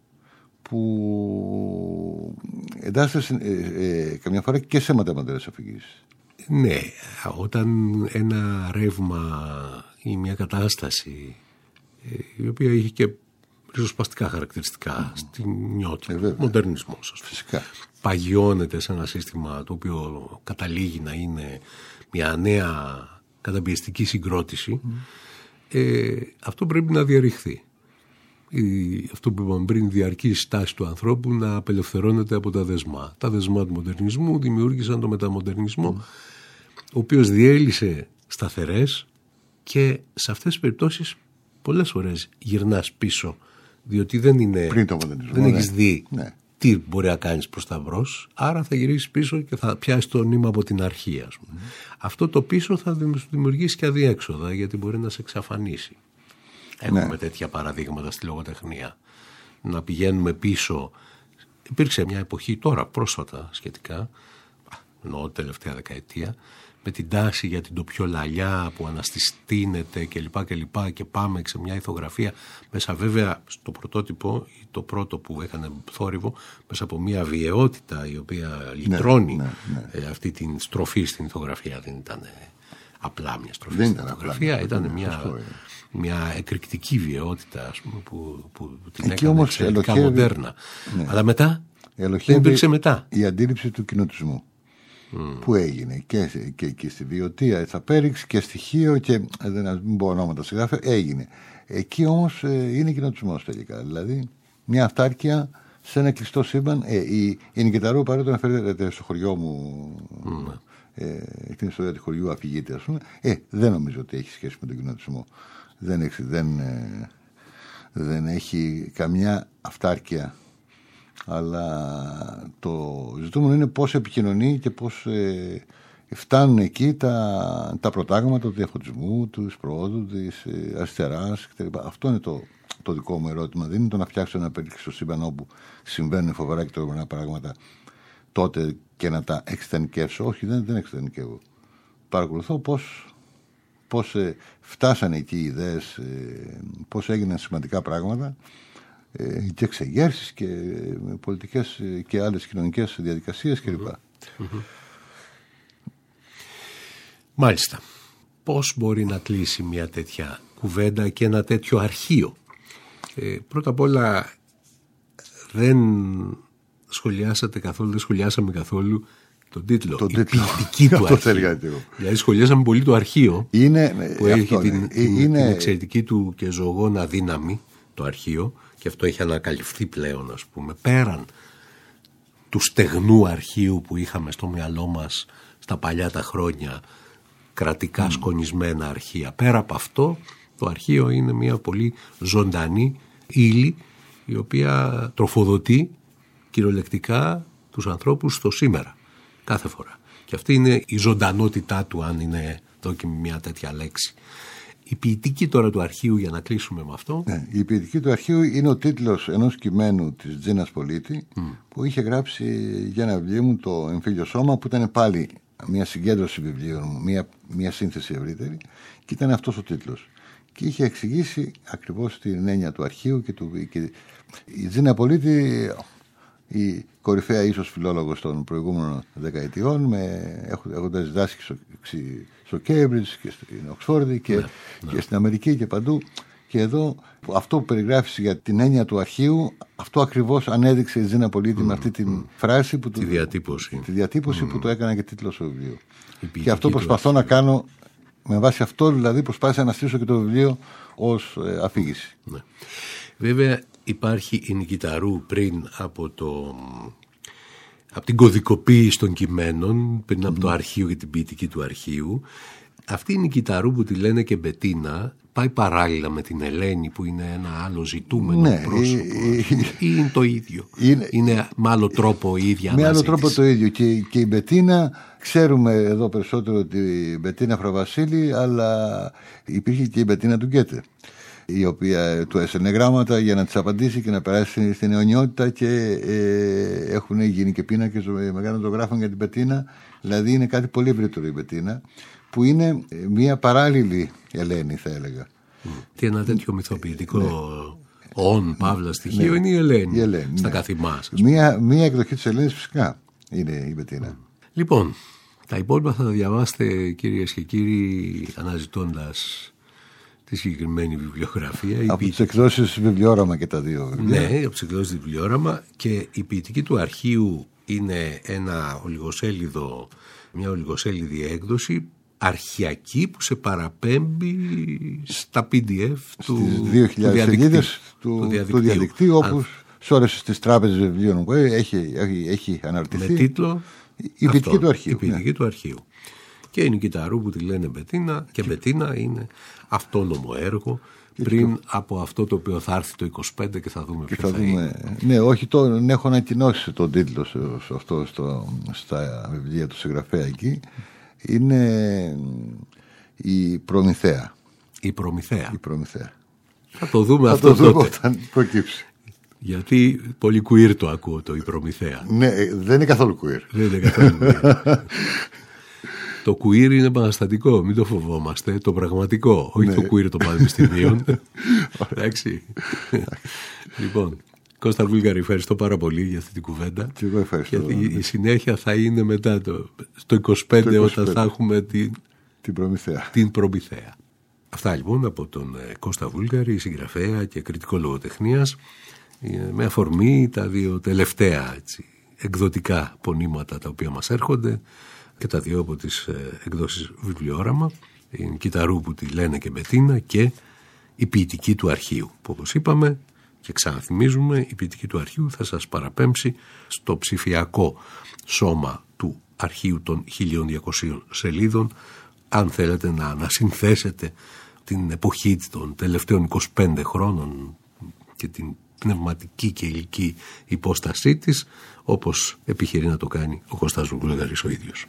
που εντάσσεται ε, ε, καμιά φορά και σε μεταμοντέρνες αφηγήσεις. Ναι, όταν ένα ρεύμα ή μια κατάσταση ε, η οποία είχε και ριζοσπαστικά χαρακτηριστικά mm. στην νιώτη, ε, μοντερνισμός, φυσικά, παγιώνεται σε ένα σύστημα το οποίο καταλήγει να είναι μια νέα καταπιεστική συγκρότηση, mm. ε, αυτό πρέπει να διαρριχθεί. Η, αυτό που είπαμε πριν, διαρκή στάση του ανθρώπου να απελευθερώνεται από τα δεσμά. Τα δεσμά του μοντερνισμού δημιούργησαν το μεταμοντερνισμό, mm. ο οποίος διέλυσε σταθερές και σε αυτές τις περιπτώσεις πολλές φορές γυρνάς πίσω, διότι δεν είναι, πριν το μοντερνισμό, δεν ναι. έχεις δει ναι. τι μπορεί να κάνεις προς τα μπρος, άρα θα γυρίσεις πίσω και θα πιάσεις το νήμα από την αρχή, ας πούμε. Mm. Αυτό το πίσω θα δημιουργήσει και αδιέξοδα, γιατί μπορεί να σε εξαφανίσει. Έχουμε ναι. τέτοια παραδείγματα στη λογοτεχνία. Να πηγαίνουμε πίσω. Υπήρξε μια εποχή τώρα, πρόσφατα σχετικά, εννοώ τελευταία δεκαετία, με την τάση για την τοπιολαλιά που αναστηστείνεται κλπ. Και, και, και πάμε σε μια ηθογραφία μέσα βέβαια στο πρωτότυπο, το πρώτο που έκανε θόρυβο, μέσα από μια βιαιότητα η οποία λυτρώνει ναι, ναι, ναι. αυτή την στροφή στην ηθογραφία. Δεν ήταν απλά μια στροφή δεν στην ηθογραφία, απλά, ήταν μια, σωστό, μια εκρηκτική βιαιότητα, ας πούμε, που, που την εκεί έκανε εξαιρετικά ελοχεύει, μοντέρνα. Ναι. Αλλά μετά δεν υπήρξε μετά. Η αντίληψη του κοινοτισμού. Mm. Που έγινε και, και, και στη Βιωτία, στα Πέριξ και στοιχείο και δεν μπορώ ονόματα συγγράφε, έγινε. Εκεί όμως ε, είναι κοινοτισμός τελικά. Δηλαδή μια αυτάρκεια σε ένα κλειστό σύμπαν. Ε, η, η Νικηταρού παρότι αναφέρεται στο χωριό μου, mm. ε, την ιστορία του χωριού αφηγείται, ας πούμε. Ε, δεν νομίζω ότι έχει σχέση με τον κοινοτισμό. Δεν έχει, δεν, ε, δεν έχει καμιά αυτάρκεια. Αλλά το ζητούμενο είναι πώς επικοινωνεί και πώς ε, φτάνουν εκεί τα, τα προτάγματα του διαφωτισμού, του προόδου, της ε, αριστεράς κτλ. Αυτό είναι το, το δικό μου ερώτημα. Δεν είναι το να φτιάξω ένα περίπτωση στο σύμπαν όπου συμβαίνουν φοβερά και τρομερά πράγματα τότε και να τα εξτενικεύσω. Όχι, δεν, δεν εξτενικεύω. Παρακολουθώ πώς, πώς ε, φτάσανε εκεί οι ιδέες, ε, πώς έγιναν σημαντικά πράγματα. Και εξεγέρσεις και πολιτικές και άλλες κοινωνικές διαδικασίες κλπ. Mm-hmm. Μάλιστα. Πώς μπορεί να κλείσει μια τέτοια κουβέντα και ένα τέτοιο αρχείο? Ε, πρώτα απ' όλα δεν σχολιάσατε καθόλου, δεν σχολιάσαμε καθόλου τον τίτλο. Τον η τίτλο. ποιητική του αρχείο. Δηλαδή σχολιάσαμε πολύ το αρχείο είναι, που έχει αυτό, την, είναι. την, είναι... την εξαιρετική του και ζωγόνα δύναμη, το αρχείο. Και αυτό έχει ανακαλυφθεί πλέον, ας πούμε, πέραν του στεγνού αρχείου που είχαμε στο μυαλό μας στα παλιά τα χρόνια, κρατικά mm. σκονισμένα αρχεία. Πέρα από αυτό, το αρχείο είναι μια πολύ ζωντανή ύλη η οποία τροφοδοτεί κυριολεκτικά τους ανθρώπους στο σήμερα, κάθε φορά. Και αυτή είναι η ζωντανότητά του, αν είναι δόκιμη μια τέτοια λέξη. Η ποιητική τώρα του αρχείου, για να κλείσουμε με αυτό. Ναι, η ποιητική του αρχείου είναι ο τίτλος ενός κειμένου της Τζίνας Πολίτη mm. που είχε γράψει για ένα βιβλίο μου, το Εμφύλιο Σώμα, που ήταν πάλι μια συγκέντρωση βιβλίων μου, μια, μια σύνθεση ευρύτερη, και ήταν αυτός ο τίτλος. Και είχε εξηγήσει ακριβώς την έννοια του αρχείου και, του, και η Τζίνα Πολίτη, η κορυφαία ίσως φιλόλογος των προηγούμενων δεκαετιών, έχοντας διδάσκει στο, στο Cambridge και στην Οξφόρδη και, ναι, ναι. και στην Αμερική και παντού. Και εδώ αυτό που περιγράφει για την έννοια του αρχείου, αυτό ακριβώς ανέδειξε η Τζίνα Πολίτη mm, με αυτή τη mm, φράση, που τη το, διατύπωση, τη διατύπωση mm. που το έκανα και τίτλο στο βιβλίο. Και αυτό προσπαθώ να κάνω, με βάση αυτό δηλαδή προσπάθησα να στήσω και το βιβλίο ως ε, αφήγηση. Ναι. Βέβαια υπάρχει η Νικηταρού πριν από, το, από την κωδικοποίηση των κειμένων, πριν από mm. το αρχείο και την ποιητική του αρχείου. Αυτή η Νικηταρού που τη λένε και Μπετίνα πάει παράλληλα με την Ελένη που είναι ένα άλλο ζητούμενο ναι, πρόσωπο η, η, ή είναι το ίδιο, είναι, είναι με άλλο τρόπο η ίδια με αναζήτηση. άλλο τρόπο το ίδιο και, και η Μπετίνα, ξέρουμε εδώ περισσότερο τη Μπετίνα Φραβασίλη, αλλά υπήρχε και η Μπετίνα του Γκέτε, η οποία του έσαιρνε γράμματα για να τις απαντήσει και να περάσει στην αιωνιότητα, και ε, έχουν γίνει και πίνακες μεγάλων ζωγράφων για την Μπετίνα. Δηλαδή είναι κάτι πολύ ευρύτερο η Μπετίνα, που είναι μια παράλληλη Ελένη, θα έλεγα. Mm. Τι ένα τέτοιο μυθοποιητικό ναι. όν, παύλα στοιχείο ναι. είναι η Ελένη, η Ελένη στα ναι. καθημά. Μια, μια εκδοχή της Ελένης φυσικά είναι η Μπετίνα. Mm. Λοιπόν, τα υπόλοιπα θα τα διαβάσετε, κυρίες και κύριοι, αναζητώντας τη συγκεκριμένη βιβλιογραφία. Από τις εκδόσεις Βιβλιόραμα και τα δύο. Ναι, από τις εκδόσεις Βιβλιόραμα, και η ποιητική του αρχείου είναι ένα ολιγοσέλιδο, μια ολιγοσέλιδη έκδοση αρχιακή που σε παραπέμπει στα πι ντι εφ του, δύο χιλιάδες του, διαδικτύου, του, του διαδικτύου, του διαδικτύου όπου σε όλες τις τράπεζες βιβλίων που έχει, έχει, έχει αναρτηθεί με τίτλο η ποιητική του αρχείου. Η ποιητική ναι. του αρχείου. Και η Νικηταρού που τη λένε Μπετίνα, και Μπετίνα είναι αυτόνομο έργο πριν το... από αυτό το οποίο θα έρθει το είκοσι πέντε και θα δούμε και ποιο θα θα δούμε... είναι. Ναι, όχι, το έχω ανακοινώσει τον τίτλο σε, σε αυτό στο, στα βιβλία του συγγραφέα εκεί. Είναι η Προμηθέα. Η Προμηθέα. Η Προμηθέα. Θα το δούμε θα αυτό το δούμε τότε. Όταν προκύψει. Γιατί πολύ queer το ακούω το η Προμηθέα. Ναι, δεν είναι καθόλου queer. Δεν είναι καθόλου queer. Το queer είναι επαναστατικό, μην το φοβόμαστε. Το πραγματικό, όχι ναι. Το queer των πανεπιστημίων. Εντάξει. Λοιπόν, Κώστα Βούλγαρη, ευχαριστώ πάρα πολύ για αυτή την κουβέντα. Και εγώ ευχαριστώ. Γιατί η συνέχεια θα είναι μετά το, το είκοσι πέντε, το είκοσι πέντε όταν θα έχουμε την, την Προμηθέα. Την Προμηθέα. Αυτά λοιπόν από τον Κώστα Βούλγαρη, συγγραφέα και κριτικό λογοτεχνίας, με αφορμή τα δύο τελευταία έτσι, εκδοτικά πονήματα τα οποία μας έρχονται και τα δύο από τις εκδόσεις Βιβλιόραμα, η Νικηταρού που τη λένε και Μπετίνα και η ποιητική του αρχείου, που όπως είπαμε και ξαναθυμίζουμε, η ποιητική του αρχείου θα σας παραπέμψει στο ψηφιακό σώμα του αρχείου των χίλια διακοσίων σελίδων, αν θέλετε να ανασυνθέσετε την εποχή των τελευταίων είκοσι πέντε χρόνων και την πνευματική και υλική υπόστασή της, όπως επιχειρεί να το κάνει ο Κώστας Βούλγαρης ο ίδιος.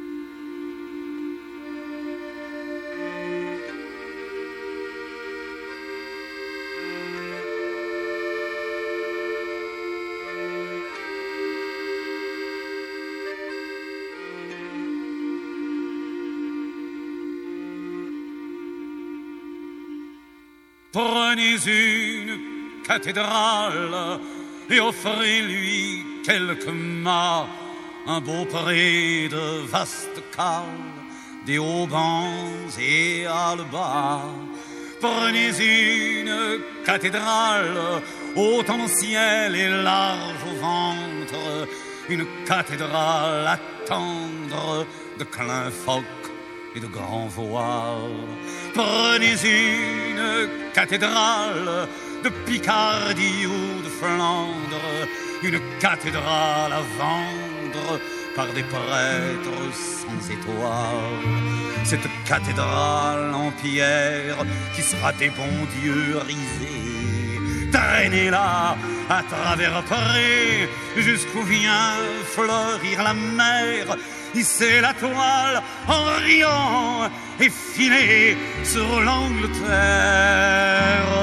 Prenez une cathédrale et offrez-lui quelques mâts, un beau pré de vastes cales, des hauts bancs et halles-bas. Prenez une cathédrale haute en ciel et large au ventre, une cathédrale à tendre de clin phoque et de grands voiles. Prenez une cathédrale de Picardie ou de Flandre, une cathédrale à vendre par des prêtres sans étoiles. Cette cathédrale en pierre qui sera des bons dieux risés, traînez-la à travers prés jusqu'où vient fleurir la mer. Hissez la toile en riant et filez sur l'Angleterre.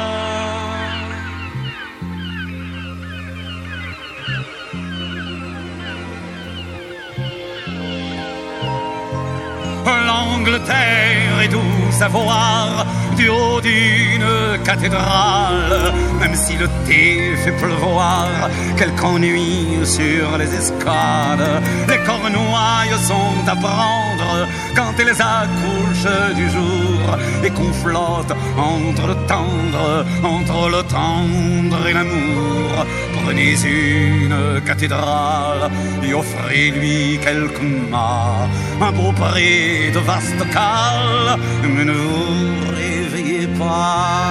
L'Angleterre est douce à voir du haut d'une cathédrale, même si le thé fait pleuvoir quelque ennui sur les escales. Les cornouailles sont à prendre quand elles accouchent du jour et qu'on flotte entre le tendre, entre le tendre et l'amour. Prenez une cathédrale et offrez-lui quelques mâts, un beau pré de vastes cales, mais ne vous réveillez pas.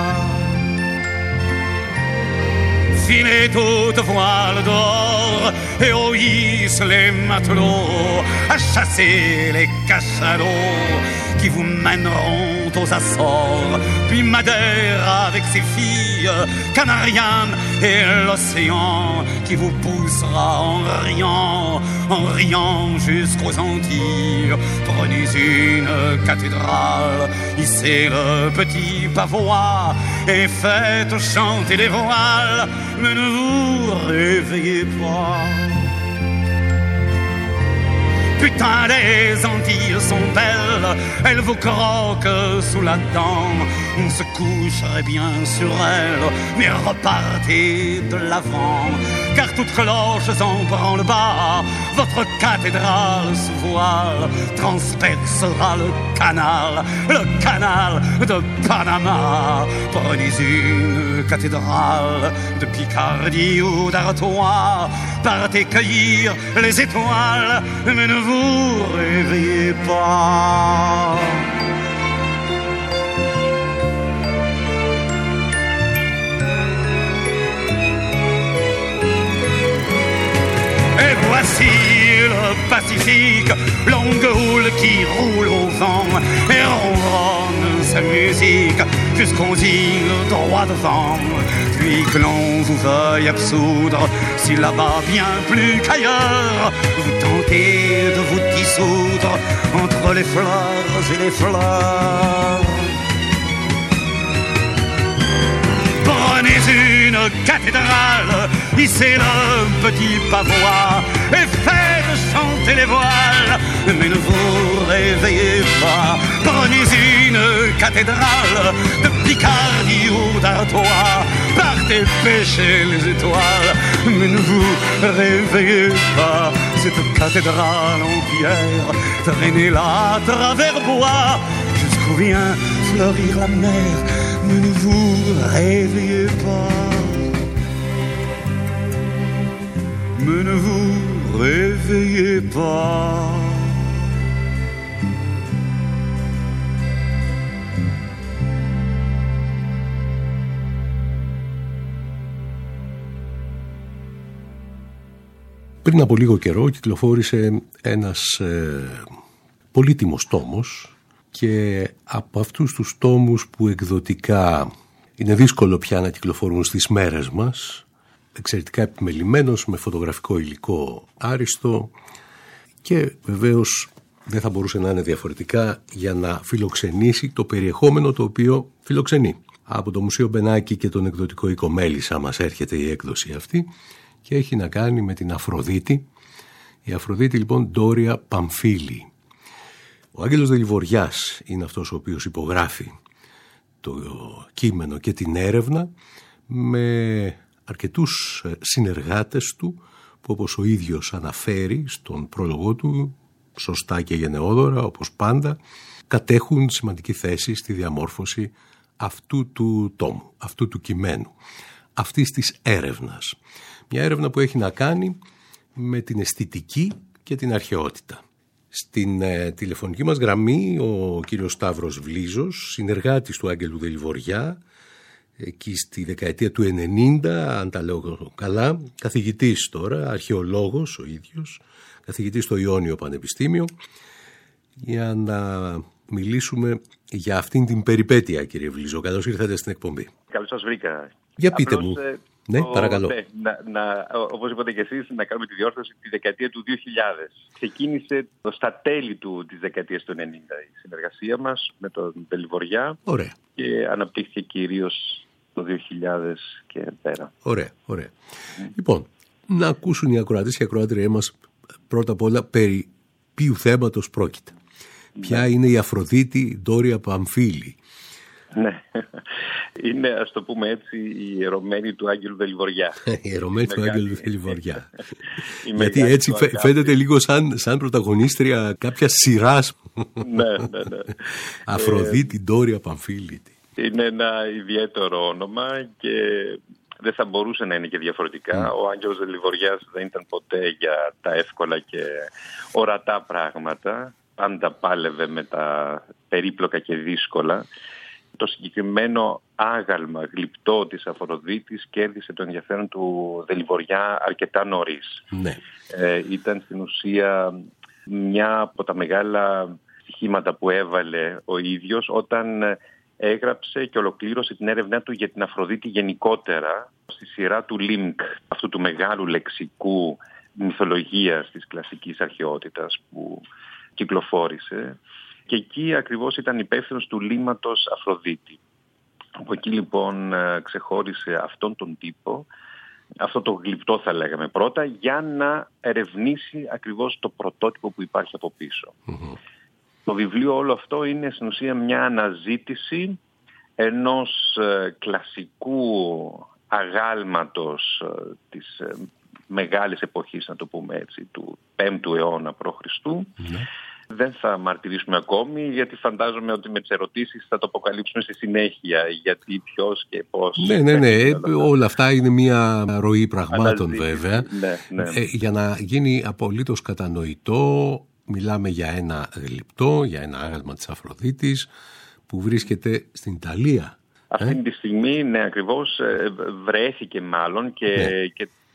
Filez toutes voiles d'or et au hisse les matelots, à chasser les cachalots qui vous mèneront aux Açores, puis Madère avec ses filles, Canariane et l'océan qui vous poussera en riant, en riant jusqu'aux Antilles. Prenez une cathédrale, hissez le petit pavois et faites chanter les voiles, mais ne vous réveillez pas. Putain, les Antilles sont belles, elles vous croquent sous la dent. On se coucherait bien sur elles, mais repartez de l'avant. Car toute cloche en branle-bas, votre cathédrale sous voile transpercera le canal, le canal de Panama. Prenez une cathédrale de Picardie ou d'Artois, partez cueillir les étoiles, mais ne vous réveillez pas. Et voici le Pacifique longue houle qui roule au vent et ronronne sa musique jusqu'aux îles droit devant. Puis que l'on vous veuille absoudre, si là-bas bien plus qu'ailleurs, vous tentez de vous dissoudre entre les fleurs et les fleurs. Prenez une cathédrale, hissez le petit pavois et faites chanter les voiles, mais ne vous réveillez pas. Prenez une cathédrale de Picardie ou d'Artois, partez pêcher les étoiles, mais ne vous réveillez pas. Cette cathédrale en pierre, traînez-la à travers bois, jusqu'où vient fleurir la mer, mais ne vous réveillez pas. Mais ne vous réveillez pas. Πριν από λίγο καιρό κυκλοφόρησε ένας ε, πολύτιμος τόμος και από αυτούς τους τόμους που εκδοτικά είναι δύσκολο πια να κυκλοφορούν στις μέρες μας, εξαιρετικά επιμελημένος, με φωτογραφικό υλικό άριστο και βεβαίως δεν θα μπορούσε να είναι διαφορετικά για να φιλοξενήσει το περιεχόμενο το οποίο φιλοξενεί. Από το Μουσείο Μπενάκη και τον εκδοτικό οίκο Μέλισσα μας έρχεται η έκδοση αυτή και έχει να κάνει με την Αφροδίτη. Η Αφροδίτη λοιπόν Ντόρια Παμφίλη. Ο Άγγελος Δελιβοριάς είναι αυτός ο οποίος υπογράφει το κείμενο και την έρευνα με αρκετούς συνεργάτες του που, όπως ο ίδιος αναφέρει στον πρόλογο του, σωστά και γενναιόδωρα όπως πάντα, κατέχουν σημαντική θέση στη διαμόρφωση αυτού του τόμου, αυτού του κειμένου, αυτής της έρευνας. Μια έρευνα που έχει να κάνει με την αισθητική και την αρχαιότητα. Στην ε, τηλεφωνική μας γραμμή ο κύριος Σταύρος Βλίζος, συνεργάτης του Άγγελου Δελιβοριά, εκεί στη δεκαετία του ενενήντα, αν τα λέω καλά, καθηγητής τώρα, αρχαιολόγος ο ίδιος, καθηγητής στο Ιόνιο Πανεπιστήμιο, για να μιλήσουμε για αυτήν την περιπέτεια, κύριε Βλίζο. Καλώς ήρθατε στην εκπομπή. Καλώς σας βρήκα. Για πείτε Απλώς, μου. Ε, ναι, ο, παρακαλώ. Ναι, να, να, όπως είπατε και εσείς, να κάνουμε τη διόρθωση τη δεκαετία του δύο χιλιάδες. Ξεκίνησε στα τέλη του, της δεκαετίας του ενενήντα η συνεργασία μας με τον Δελιβοριά. Ωραία. Και αναπτύχθηκε κυρίως το δύο χιλιάδες και πέρα. Ωραία, ωραία. Mm. Λοιπόν, να ακούσουν οι ακροατές και οι ακροάτριές μας πρώτα απ' όλα περί ποιου θέματος πρόκειται. Mm. Ποια είναι η Αφροδίτη Ντόρια Παμφίλη. Ναι, είναι, ας το πούμε έτσι, η ερωμένη του Άγγελου Δελιβοριά. Η ερωμένη του Άγγελου Δελιβοριά. Γιατί έτσι φαίνεται λίγο σαν, σαν πρωταγωνίστρια κάποια σειράς. Ναι, ναι, ναι. Αφροδίτη Ντόρια Παμφίλη. Είναι ένα ιδιαίτερο όνομα και δεν θα μπορούσε να είναι και διαφορετικά. Mm. Ο Άγγελος Δελιβοριάς δεν ήταν ποτέ για τα εύκολα και ορατά πράγματα. Πάντα πάλευε με τα περίπλοκα και δύσκολα. Το συγκεκριμένο άγαλμα γλυπτό της Αφροδίτης κέρδισε το ενδιαφέρον του Δελιβοριά αρκετά νωρίς. Ναι. Ε, ήταν στην ουσία μια από τα μεγάλα στοιχήματα που έβαλε ο ίδιος όταν έγραψε και ολοκλήρωσε την έρευνά του για την Αφροδίτη γενικότερα στη σειρά του Λίμκ, αυτού του μεγάλου λεξικού μυθολογίας της κλασικής αρχαιότητας που κυκλοφόρησε. Και εκεί ακριβώς ήταν υπεύθυνος του λύματος Αφροδίτη. Από εκεί λοιπόν ξεχώρισε αυτόν τον τύπο, αυτό το γλυπτό θα λέγαμε πρώτα, για να ερευνήσει ακριβώς το πρωτότυπο που υπάρχει από πίσω. Mm-hmm. Το βιβλίο όλο αυτό είναι στην ουσία μια αναζήτηση ενός κλασικού αγάλματος της μεγάλης εποχής, να το πούμε έτσι, του πέμπτου αιώνα π.Χ. Mm-hmm. Δεν θα μαρτυρήσουμε ακόμη, γιατί φαντάζομαι ότι με τις ερωτήσεις θα το αποκαλύψουμε στη συνέχεια. Γιατί, ποιος και πώς. Ναι, ναι, ναι. Όλα αυτά είναι μια ροή πραγμάτων. Αναζήτηση, βέβαια. Ναι, ναι. Ε, για να γίνει απολύτως κατανοητό, μιλάμε για ένα γλυπτό, για ένα άγαλμα της Αφροδίτης που βρίσκεται στην Ιταλία. Αυτή ε? τη στιγμή, ναι, ακριβώς, βρέθηκε μάλλον και, ναι. και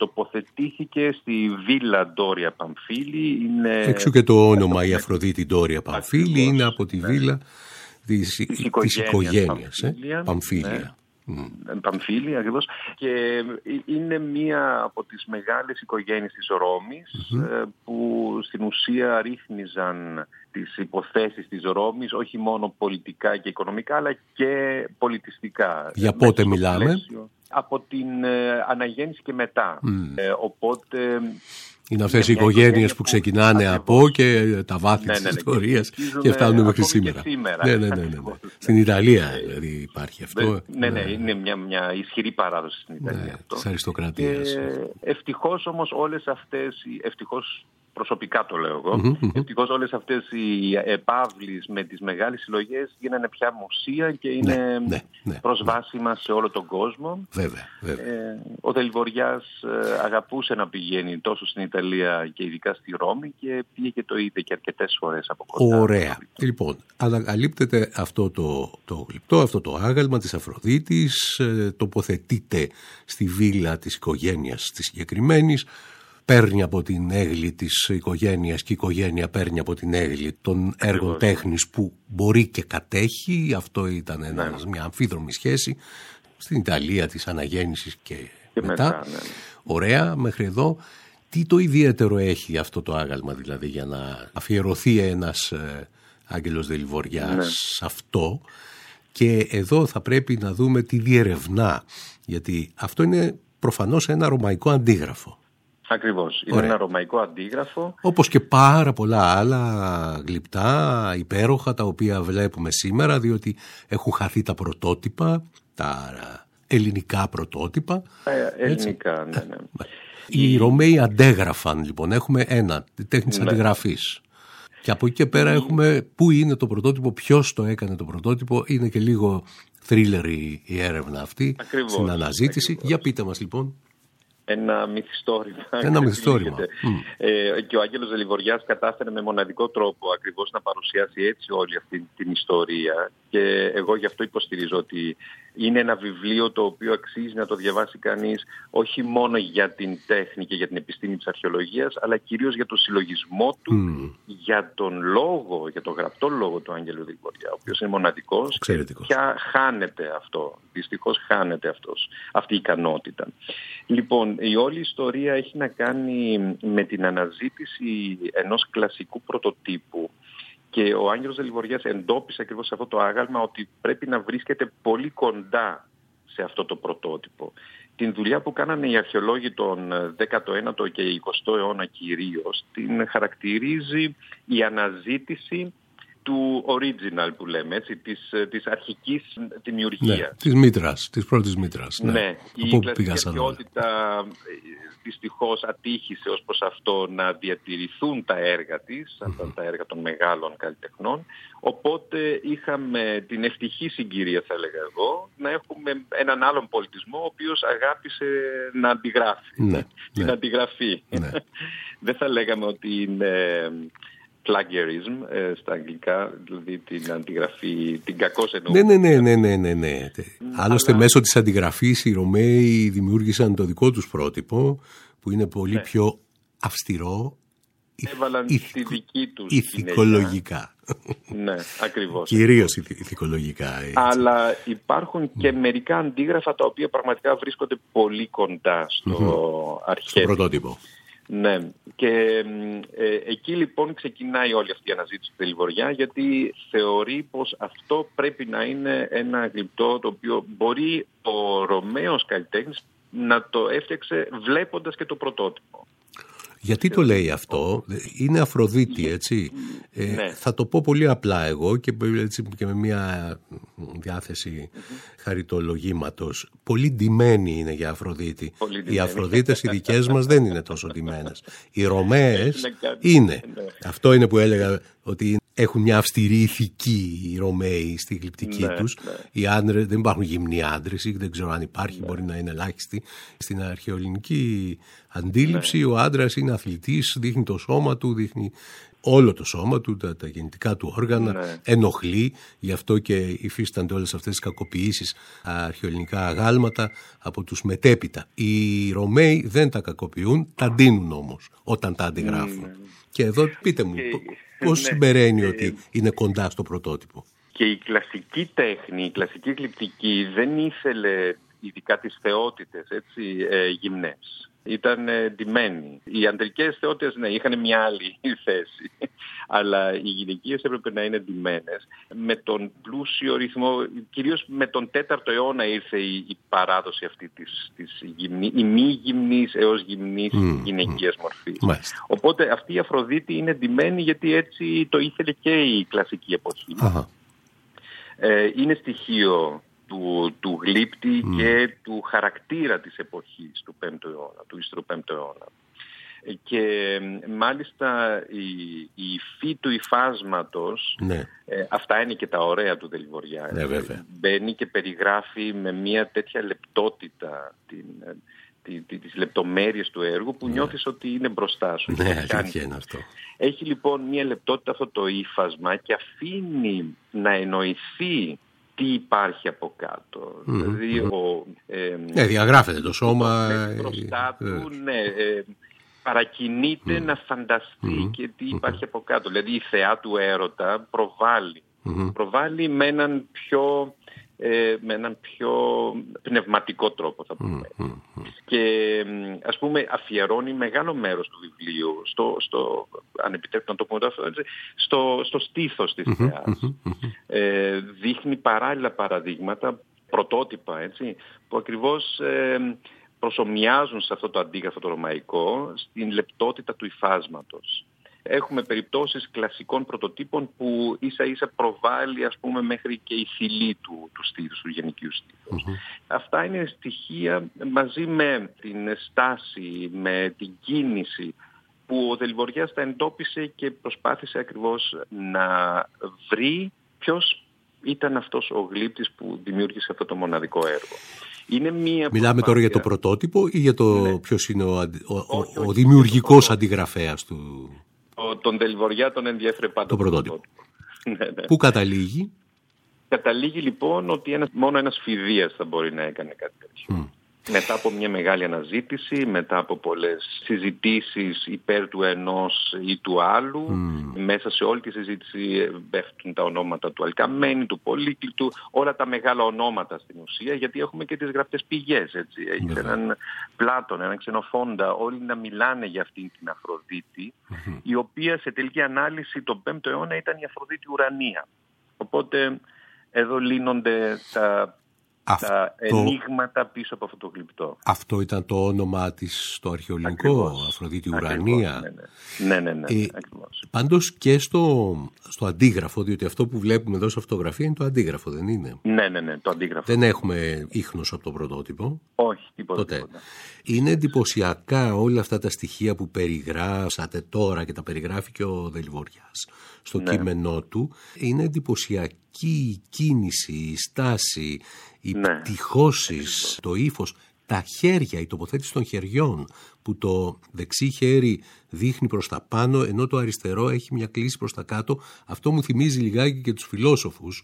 τοποθετήθηκε στη Βίλα Ντόρια Παμφίλη. Είναι... Εξού και το όνομα η Αφροδίτη Ντόρια Παμφίλη. Ακριβώς, είναι από τη ναι. βίλα της, της οικογένειας, της οικογένειας Παμφίλια. Ε? Παμφίλια. Ναι. Mm. Παμφίλη ακριβώς, και είναι μία από τις μεγάλες οικογένειες της Ρώμης mm-hmm. που στην ουσία ρίχνιζαν τις υποθέσεις της Ρώμης όχι μόνο πολιτικά και οικονομικά αλλά και πολιτιστικά. Για πότε μιλάμε? Πλαίσιο, από την ε, αναγέννηση και μετά. Mm. Ε, οπότε... Είναι αυτές οι οικογένειες που ξεκινάνε που... από και τα βάθη ναι, ναι, ναι, της ιστορίας και, και φτάνουν μέχρι σήμερα. σήμερα. Ναι, ναι, ναι, ναι, ναι. Στην Ιταλία δηλαδή υπάρχει αυτό. Ναι, ναι, ναι, είναι μια, μια ισχυρή παράδοση στην Ιταλία. Ναι, αυτό. Της αριστοκρατίας. Ευτυχώς όμως όλες αυτές, ευτυχώς προσωπικά το λέω εγώ, mm-hmm. ευτυχώς όλες αυτές οι επαύλεις με τις μεγάλες συλλογές γίνανε πια μουσεία και είναι ναι, ναι, ναι, προσβάσιμα ναι. σε όλο τον κόσμο. Βέβαια, βέβαια. Ε, ο Δελιβοριάς ε, αγαπούσε να πηγαίνει τόσο στην Ιταλία και ειδικά στη Ρώμη και πήγε και το είδε και αρκετές φορές από κοντά. Ωραία. Λοιπόν, ανακαλύπτεται αυτό το, το γλυπτό, αυτό το άγαλμα της Αφροδίτης, ε, τοποθετείται στη βίλα της οικογένειας της συγκεκριμένης, παίρνει από την έγλη της οικογένειας και η οικογένεια παίρνει από την έγλη των έργων τέχνης που μπορεί και κατέχει. Αυτό ήταν ένας, μια αμφίδρομη σχέση στην Ιταλία της αναγέννησης και, και μετά. μετά ναι. Ωραία, μέχρι εδώ. Τι το ιδιαίτερο έχει αυτό το άγαλμα δηλαδή για να αφιερωθεί ένας ε, Άγγελος Δελιβοριάς ναι. σε αυτό? Και εδώ θα πρέπει να δούμε τι διερευνά, γιατί αυτό είναι προφανώς ένα ρωμαϊκό αντίγραφο. Ακριβώς. Είναι Ωραία. ένα ρωμαϊκό αντίγραφο. Όπως και πάρα πολλά άλλα γλυπτά, υπέροχα, τα οποία βλέπουμε σήμερα, διότι έχουν χαθεί τα πρωτότυπα, τα ελληνικά πρωτότυπα. Ε, ελληνικά, έτσι. ναι, ναι. Οι Ρωμαίοι αντέγραφαν, λοιπόν. Έχουμε ένα, τη τέχνη της ναι. αντιγραφής. Και από εκεί και πέρα έχουμε πού είναι το πρωτότυπο, ποιος το έκανε το πρωτότυπο. Είναι και λίγο θρίλερ η, η έρευνα αυτή, ακριβώς, στην αναζήτηση. Ακριβώς. Για πείτε μας, λοιπόν. Ένα μυθιστόρημα. Ένα μυθιστόρημα. Mm. Ε, και ο Άγγελος Δελιβοριάς κατάφερε με μοναδικό τρόπο ακριβώς να παρουσιάσει έτσι όλη αυτή την ιστορία. Και εγώ γι' αυτό υποστηρίζω ότι είναι ένα βιβλίο το οποίο αξίζει να το διαβάσει κανείς όχι μόνο για την τέχνη και για την επιστήμη της αρχαιολογίας, αλλά κυρίως για το συλλογισμό του, mm. για τον λόγο, για τον γραπτό λόγο του Άγγελου Δελιβοριά, ο οποίος είναι μοναδικός. Εξαιρετικός. Και χάνεται αυτό. Δυστυχώς χάνεται αυτός, αυτή η ικανότητα. Λοιπόν, η όλη ιστορία έχει να κάνει με την αναζήτηση ενός κλασικού πρωτοτύπου. Και ο Άγγελος Δελιβοριάς εντόπισε ακριβώς σε αυτό το άγαλμα ότι πρέπει να βρίσκεται πολύ κοντά σε αυτό το πρωτότυπο. Την δουλειά που κάνανε οι αρχαιολόγοι τον δέκατο ένατο και εικοστό αιώνα κυρίως την χαρακτηρίζει η αναζήτηση του original που λέμε, έτσι, της, της αρχικής δημιουργίας. Ναι, της μήτρας, της πρώτης μήτρας. Ναι, ναι, η κλασική αρχαιότητα δυστυχώς ατύχησε ως προς αυτό να διατηρηθούν τα έργα της, mm-hmm. αυτά τα έργα των μεγάλων καλλιτεχνών, οπότε είχαμε την ευτυχή συγκυρία, θα έλεγα εγώ, να έχουμε έναν άλλον πολιτισμό ο οποίος αγάπησε να αντιγράφει, ναι, την ναι. αντιγραφή. Ναι. Δεν θα λέγαμε ότι είναι plagiarism ε, στα αγγλικά, δηλαδή την αντιγραφή, την κακώς εννοούμε. Ναι, ναι, ναι, ναι, ναι, ναι. Άλλωστε, αλλά... μέσω της αντιγραφής οι Ρωμαίοι δημιούργησαν το δικό τους πρότυπο, που είναι πολύ ναι. πιο αυστηρό. Έβαλαν ηθικ... τη δική τους ηθικολογικά. Ναι, ακριβώς. Κυρίως ηθ... ηθικολογικά. Έτσι. Αλλά υπάρχουν και mm. μερικά αντίγραφα τα οποία πραγματικά βρίσκονται πολύ κοντά στο mm-hmm. αρχαίο. Στο πρωτότυπο. Ναι, και ε, εκεί λοιπόν ξεκινάει όλη αυτή η αναζήτηση του Δελιβοριά, γιατί θεωρεί πως αυτό πρέπει να είναι ένα γλυπτό το οποίο μπορεί ο Ρωμαίος καλλιτέχνης να το έφτιαξε βλέποντας και το πρωτότυπο. Γιατί το λέει αυτό? Είναι Αφροδίτη, έτσι. Ε, ναι. Θα το πω πολύ απλά εγώ και, έτσι, και με μια διάθεση mm-hmm. χαριτολογήματος. Πολύ ντυμένη είναι για Αφροδίτη. Οι Αφροδίτες οι δικές μας δεν είναι τόσο ντυμένες. Οι Ρωμαίες είναι. Ναι. Αυτό είναι που έλεγα ότι έχουν μια αυστηρή ηθική οι Ρωμαίοι στη γλυπτική ναι, τους. Ναι. Οι άντρες, δεν υπάρχουν γυμνοί άντρες, ή δεν ξέρω αν υπάρχει, ναι. μπορεί να είναι ελάχιστοι. Στην αρχαιοελληνική αντίληψη ναι. ο άντρας είναι αθλητής, δείχνει το σώμα του, δείχνει όλο το σώμα του, τα, τα γεννητικά του όργανα, ναι. ενοχλεί, γι' αυτό και υφίστανται όλες αυτές τις κακοποιήσεις, αρχαιοελληνικά αγάλματα από τους μετέπειτα. Οι Ρωμαίοι δεν τα κακοποιούν, τα ντύνουν όμως όταν τα αντιγράφουν. Ναι. Και εδώ πείτε μου, και, πώς ναι, συμπεραίνει ναι, ότι είναι κοντά στο πρωτότυπο. Και η κλασική τέχνη, η κλασική γλυπτική δεν ήθελε ειδικά τις θεότητες, έτσι, ε, γυμνές. Ήταν ε, ντυμένοι. Οι αντρικές θεότητες, ναι, είχαν μια άλλη θέση. Αλλά οι γυναικείες έπρεπε να είναι ντυμένες. Με τον πλούσιο ρυθμό, κυρίως με τον τέταρτο αιώνα ήρθε η, η παράδοση αυτή της, της γυμνή, η μη γυμνής έως γυμνής mm, γυναικείας mm. μορφής. Mm. Οπότε αυτή η Αφροδίτη είναι ντυμένη γιατί έτσι το ήθελε και η κλασική εποχή. Uh-huh. Ε, είναι στοιχείο του, του γλύπτη mm. και του χαρακτήρα της εποχής του πέμπτου αιώνα, του ύστερου πέμπτου αιώνα. Και μάλιστα η, η υφή του υφάσματος, ναι. ε, αυτά είναι και τα ωραία του Δελιβοριά. Ναι, βέβαια. Μπαίνει και περιγράφει με μια τέτοια λεπτότητα την, τη, τη, τις λεπτομέρειες του έργου που ναι. νιώθεις ότι είναι μπροστά σου. Ναι, αλήθεια είναι αυτό. Έχει λοιπόν μια λεπτότητα αυτό το ύφασμα και αφήνει να εννοηθεί τι υπάρχει από κάτω. Mm-hmm. Δηλαδή, ο, ε, ναι, διαγράφεται το σώμα. Μπροστά του, ε, ναι, ε, παρακινείται mm. να φανταστεί mm. και τι υπάρχει mm. από κάτω. Δηλαδή η θεά του έρωτα προβάλλει. Mm. Προβάλλει με έναν πιο, ε, με έναν πιο πνευματικό τρόπο, θα πούμε. Mm. Και ας πούμε αφιερώνει μεγάλο μέρος του βιβλίου, στο, στο, αν επιτρέπετε να το πούμε αυτό, στο, στο στήθος της mm-hmm. θεάς. Mm-hmm. Ε, δείχνει παράλληλα παραδείγματα, πρωτότυπα, έτσι, που ακριβώς... Ε, προσομοιάζουν σε αυτό το αντίγραφο το ρωμαϊκό στην λεπτότητα του υφάσματος. Έχουμε περιπτώσεις κλασικών πρωτοτύπων που ίσα ίσα προβάλλει, ας πούμε, μέχρι και η θηλή του, του στήθους, του γενικίου στήθους. Mm-hmm. Αυτά είναι στοιχεία μαζί με την στάση, με την κίνηση που ο Δελιβοριάς τα εντόπισε και προσπάθησε ακριβώς να βρει ποιος ήταν αυτός ο γλύπτης που δημιούργησε αυτό το μοναδικό έργο. Είναι μία Μιλάμε προσπάθεια... τώρα για το πρωτότυπο ή για το ναι. ποιος είναι ο, αντι... ο, όχι, ο, ο δημιουργικός το αντιγραφέας του... Ο, τον Δελιβοριά τον ενδιέφερε πάντα το πρωτότυπο. πρωτότυπο. ναι, ναι. Πού καταλήγει? Καταλήγει λοιπόν ότι ένας, μόνο ένας φιδίας θα μπορεί να έκανε κάτι τέτοιο. Mm. Μετά από μια μεγάλη αναζήτηση, μετά από πολλές συζητήσεις υπέρ του ενός ή του άλλου, mm. μέσα σε όλη τη συζήτηση πέφτουν τα ονόματα του Αλκαμένη, του Πολύκλητου, όλα τα μεγάλα ονόματα στην ουσία, γιατί έχουμε και τις γραπτές πηγές, έτσι. Έχεις mm. έναν Πλάτων, έναν Ξενοφόντα, όλοι να μιλάνε για αυτήν την Αφροδίτη, mm. η οποία σε τελική ανάλυση τον πέμπτο αιώνα ήταν η Αφροδίτη ουρανία. Οπότε εδώ λύνονται τα... Αυτό... τα ενίγματα πίσω από αυτό το γλυπτό. Αυτό ήταν το όνομα της στο αρχαιοελληνικό, Αφροδίτη Ουρανία. Ακριβώς, ναι, ναι, ναι, ναι, ναι, ε, πάντως και στο, στο αντίγραφο, διότι αυτό που βλέπουμε εδώ σε φωτογραφία είναι το αντίγραφο, δεν είναι? Ναι, ναι, ναι, το αντίγραφο. Δεν έχουμε ίχνος από το πρωτότυπο. Όχι, τίποτα. Τότε. τίποτα. Είναι εντυπωσιακά όλα αυτά τα στοιχεία που περιγράψατε τώρα και τα περιγράφει και ο Δελιβοριάς στο ναι. κείμενό του. Είναι εντυπωσιακή η κίνηση, η στάση, οι ναι. πτυχώσεις, το ύφος, τα χέρια, η τοποθέτηση των χεριών, που το δεξί χέρι δείχνει προς τα πάνω ενώ το αριστερό έχει μια κλίση προς τα κάτω. Αυτό μου θυμίζει λιγάκι και τους φιλόσοφους.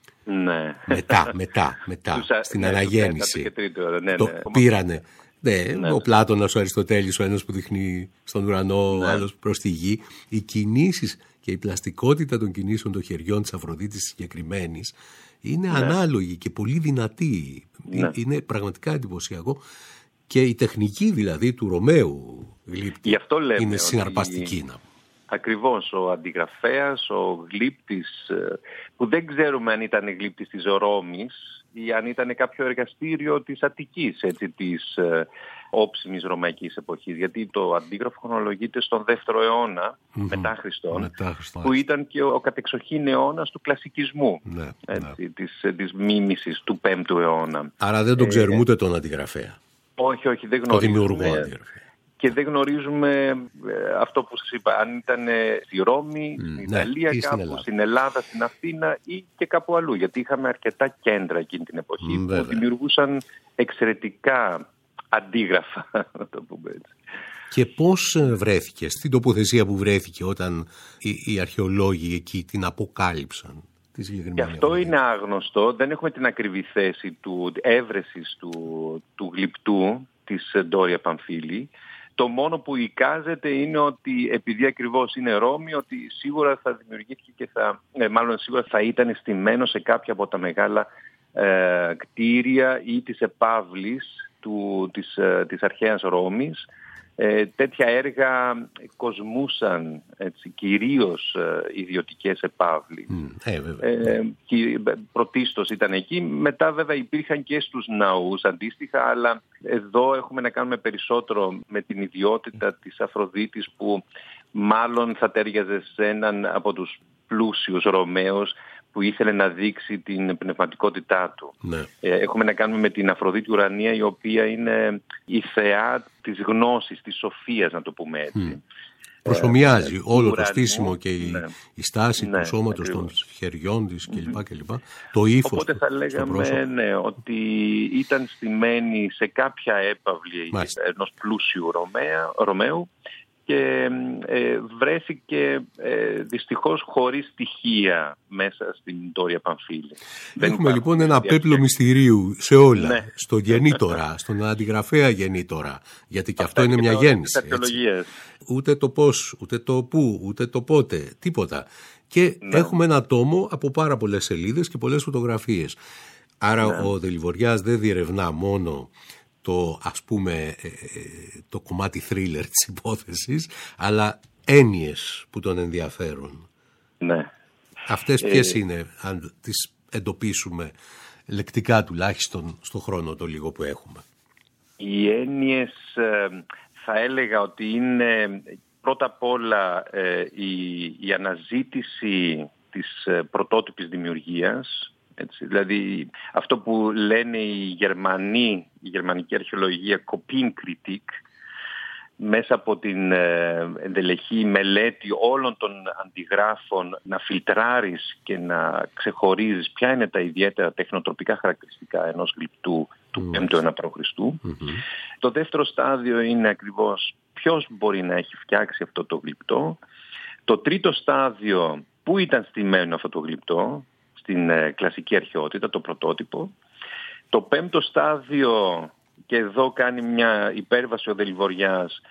Ναι. Μετά, μετά, μετά, τους, στην ναι, αναγέννηση. Και τρίτο, ναι, ναι, το ναι. πήρανε. Ναι, ναι, ο Πλάτωνας, ο Αριστοτέλης, ο ένας που δείχνει στον ουρανό, ναι. ο άλλος προς τη γη. Οι κινήσεις και η πλαστικότητα των κινήσεων των χεριών της Αφροδίτης συγκεκριμένης είναι ναι. ανάλογη και πολύ δυνατή. Ναι. Είναι πραγματικά εντυπωσιακό. Και η τεχνική δηλαδή του Ρωμαίου γλύπτη είναι συναρπαστική. Ότι... Ακριβώς, ο αντιγραφέας, ο γλύπτης, που δεν ξέρουμε αν ήταν γλύπτης της Ρώμης ή αν ήταν κάποιο εργαστήριο της Αττικής, έτσι, της ε, όψιμης ρωμαϊκής εποχής. Γιατί το αντίγραφο χρονολογείται στον δεύτερο αιώνα mm-hmm. μετά Χριστόν, μετά Χριστόν, που ήταν και ο, ο κατεξοχήν αιώνας του κλασικισμού, ναι, έτσι, ναι. της, της μίμησης του πέμπτου αιώνα. Άρα δεν τον ε, ξέρουμε ούτε τον αντιγραφέα. Όχι, όχι, δεν γνωρίζουμε. Το δημιουργό αντιγραφέα. Και δεν γνωρίζουμε ε, αυτό που σας είπα, αν ήταν στη Ρώμη, mm, στην Ιταλία, ναι, κάπου, στην Ελλάδα. στην Ελλάδα, στην Αθήνα ή και κάπου αλλού. Γιατί είχαμε αρκετά κέντρα εκείνη την εποχή mm, που βέβαια. δημιουργούσαν εξαιρετικά αντίγραφα, να το πούμε έτσι. Και πώς βρέθηκε, στην τοποθεσία που βρέθηκε όταν οι, οι αρχαιολόγοι εκεί την αποκάλυψαν? Και αυτό είναι άγνωστο, δεν έχουμε την ακριβή θέση του έβρεσης του, του γλυπτού της Ντόρια Παμφίλη. Το μόνο που εικάζεται είναι ότι επειδή ακριβώς είναι Ρώμη, ότι σίγουρα θα δημιουργήθηκε και θα, ε, μάλλον σίγουρα θα ήταν στημένο σε κάποια από τα μεγάλα ε, κτίρια ή της επαύλης του, της, ε, της αρχαίας Ρώμης. Ε, τέτοια έργα κοσμούσαν έτσι, κυρίως ε, ιδιωτικές επαύλεις. Mm, ε, ε, και, πρωτίστως ήταν εκεί. Μετά βέβαια υπήρχαν και στους ναούς αντίστοιχα, αλλά εδώ έχουμε να κάνουμε περισσότερο με την ιδιότητα της Αφροδίτης που μάλλον θα τέριαζε σε έναν από τους πλούσιους Ρωμαίους που ήθελε να δείξει την πνευματικότητά του. Ναι. Έχουμε να κάνουμε με την Αφροδίτη Ουρανία, η οποία είναι η θεά της γνώσης, της σοφίας, να το πούμε έτσι. Mm. Προσωμιάζει ε, όλο το στήσιμο και η, ναι. η στάση ναι, του σώματος, ακριβώς. Των χεριών της κλπ. Mm-hmm. κλπ. Το ύφος. Οπότε θα λέγαμε ναι, ότι ήταν στημένη σε κάποια έπαυλη ενός πλούσιου Ρωμαία, Ρωμαίου και ε, βρέθηκε ε, δυστυχώς χωρίς στοιχεία μέσα στην Ντόρια Παμφίλη. Έχουμε λοιπόν ένα πέπλο μυστηρίου σε όλα, ναι. στο γεννήτορα, στον αντιγραφέα γεννήτορα, γιατί και αυτό είναι και μια το, γέννηση. Ούτε το πώς, ούτε το πού, ούτε το πότε, τίποτα. Και ναι. έχουμε ένα τόμο από πάρα πολλές σελίδες και πολλές φωτογραφίες. Άρα ναι. ο Δελιβοριάς δεν διερευνά μόνο το, ας πούμε, το κομμάτι thriller της υπόθεσης, αλλά έννοιες που τον ενδιαφέρουν. Ναι. Αυτές ποιες ε... είναι, αν τις εντοπίσουμε λεκτικά τουλάχιστον στο χρόνο το λίγο που έχουμε? Οι έννοιες θα έλεγα ότι είναι πρώτα απ' όλα η, η αναζήτηση της πρωτότυπης δημιουργίας. Έτσι, δηλαδή αυτό που λένε οι Γερμανοί, η γερμανική αρχαιολογία Kopienkritik, μέσα από την ε, εντελεχή μελέτη όλων των αντιγράφων να φιλτράρεις και να ξεχωρίζεις ποια είναι τα ιδιαίτερα τεχνοτροπικά χαρακτηριστικά ενός γλυπτού του πέμπτου αιώνα π.Χ. Mm-hmm. Το δεύτερο στάδιο είναι ακριβώς ποιος μπορεί να έχει φτιάξει αυτό το γλυπτό. Το τρίτο στάδιο, πού ήταν στημένο αυτό το γλυπτό, στην ε, κλασική αρχαιότητα, το πρωτότυπο. Το πέμπτο στάδιο, και εδώ κάνει μια υπέρβαση ο Δελιβοριάς,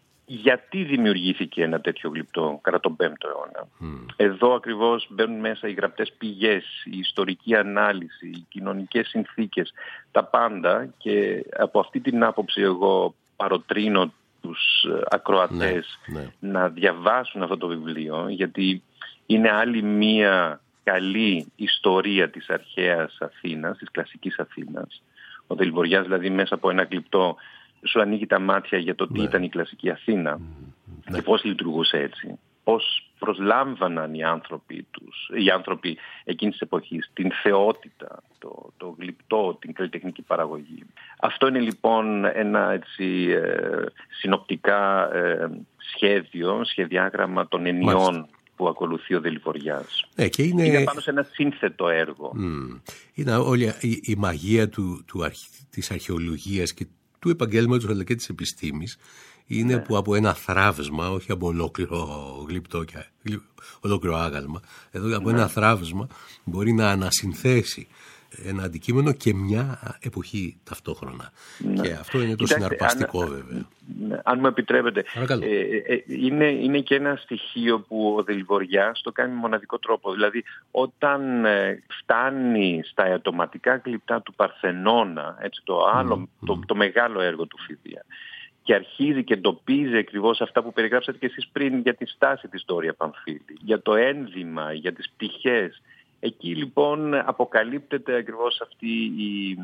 γιατί δημιουργήθηκε ένα τέτοιο γλυπτό κατά τον πέμπτο αιώνα. Mm. Εδώ ακριβώς μπαίνουν μέσα οι γραπτές πηγές, η ιστορική ανάλυση, οι κοινωνικές συνθήκες, τα πάντα, και από αυτή την άποψη εγώ παροτρύνω τους ακροατές ναι, ναι. να διαβάσουν αυτό το βιβλίο, γιατί είναι άλλη μία καλή ιστορία της αρχαίας Αθήνας, της κλασικής Αθήνας. Ο Δελιβοριάς δηλαδή μέσα από ένα γλυπτό σου ανοίγει τα μάτια για το τι ναι. ήταν η κλασική Αθήνα ναι. και πώς λειτουργούσε έτσι. Πώς προσλάμβαναν οι άνθρωποι, τους, οι άνθρωποι εκείνης της εποχής την θεότητα, το, το γλυπτό, την καλλιτεχνική παραγωγή. Αυτό είναι λοιπόν ένα έτσι, ε, συνοπτικά ε, σχέδιο, σχεδιάγραμμα των ενιών Μάλιστα. που ακολουθεί ο Δελιβοριάς. Ναι, και είναι... είναι πάνω σε ένα σύνθετο έργο. Mm. Είναι όλη η, η μαγεία του, του αρχ... της αρχαιολογίας και του επαγγέλματος αλλά και της επιστήμης είναι ναι. που από ένα θράβσμα, όχι από ολόκληρο γλυπτό και ολόκληρο άγαλμα, εδώ από ναι. ένα θράβσμα μπορεί να ανασυνθέσει ένα αντικείμενο και μια εποχή ταυτόχρονα. Ναι. Και αυτό είναι το Κοιτάξτε, συναρπαστικό αν, βέβαια. Αν μου επιτρέπετε, ε, ε, είναι, είναι και ένα στοιχείο που ο Δελιβοριάς το κάνει με μοναδικό τρόπο. Δηλαδή όταν ε, φτάνει στα ατοματικά γλυπτά του Παρθενώνα, έτσι, το, άλλο, mm, το, mm. το μεγάλο έργο του Φιδία, και αρχίζει και εντοπίζει ακριβώς αυτά που περιγράψατε και εσείς πριν για τη στάση της Ντόρια Παμφίλη, για το ένδυμα, για τις πτυχές. Εκεί λοιπόν αποκαλύπτεται ακριβώς αυτή η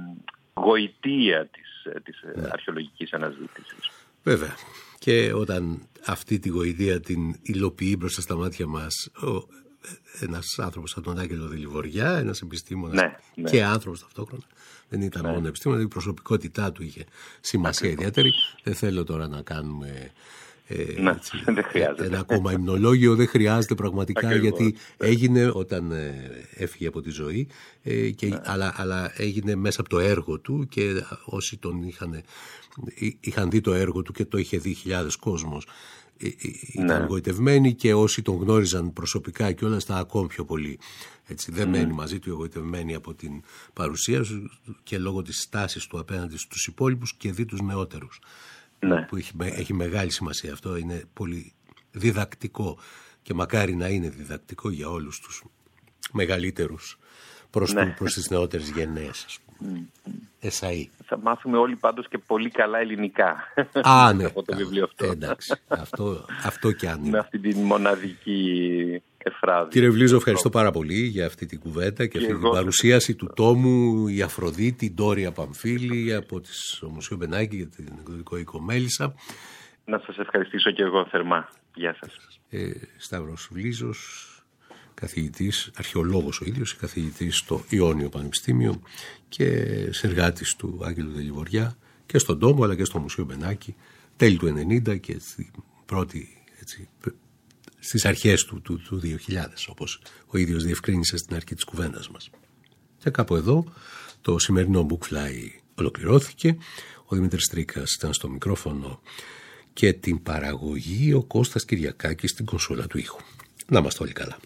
γοητεία της, της ναι. αρχαιολογικής αναζήτησης. Βέβαια. Και όταν αυτή τη γοητεία την υλοποιεί μπροστά στα μάτια μας ο, ένας άνθρωπος σαν τον Άγγελο Δελιβοριά, ένας επιστήμονας ναι, ναι. και άνθρωπος ταυτόχρονα, δεν ήταν ναι. μόνο επιστήμονας, η προσωπικότητά του είχε σημασία Ακριβώς. ιδιαίτερη. Δεν θέλω τώρα να κάνουμε Ε, να, έτσι, δεν χρειάζεται. Ένα ακόμα υμνολόγιο δεν χρειάζεται πραγματικά. Ακριβώς, γιατί ναι. έγινε όταν ε, έφυγε από τη ζωή, ε, και, ναι. αλλά, αλλά έγινε μέσα από το έργο του, και όσοι τον είχαν, είχαν δει το έργο του, και το είχε δει χιλιάδες κόσμος, ήταν ναι. εγωιτευμένοι, και όσοι τον γνώριζαν προσωπικά και όλα στα ακόμη πιο πολύ. Έτσι, δεν mm. μένει μαζί του εγωιτευμένοι από την παρουσία σου, και λόγω της στάσης του απέναντι στους υπόλοιπους και δι' τους νεότερους. Ναι. Που έχει, έχει μεγάλη σημασία αυτό, είναι πολύ διδακτικό, και μακάρι να είναι διδακτικό για όλους τους μεγαλύτερους προς, ναι. προς τις νεότερες γενναίες, ας πούμε. Mm. Εσαΐ. Θα μάθουμε όλοι πάντως και πολύ καλά ελληνικά. Α, ναι. Από το βιβλίο αυτό. Εντάξει, αυτό, αυτό κι αν είναι. Με αυτή την μοναδική εφράδυ. Κύριε Βλίζο, ευχαριστώ πάρα πολύ για αυτή την κουβέντα και, και αυτή εγώ... την παρουσίαση του τόμου «Η Αφροδίτη», η Ντόρια Παμφίλη, από το Μουσείο Μπενάκη για την εκδοτικό οίκο Μέλισσα. Να σας ευχαριστήσω και εγώ θερμά. Γεια σας. Ε, Σταύρος Βλίζος, καθηγητής, αρχαιολόγος ο ίδιος, καθηγητής στο Ιόνιο Πανεπιστήμιο και συνεργάτης του Άγγελου Δελιβοριά και στον τόμο αλλά και στο Μουσείο Μπενάκη, τέλη του ενενήντα και στην πρώτη, έτσι, στις αρχές του, του, του δύο χιλιάδες, όπως ο ίδιος διευκρίνησε στην αρχή της κουβέντας μας. Και κάπου εδώ το σημερινό Bookfly ολοκληρώθηκε. Ο Δημήτρης Τρίκας ήταν στο μικρόφωνο και την παραγωγή, ο Κώστας Κυριακάκης στην κονσόλα του ήχου. Να είμαστε όλοι καλά.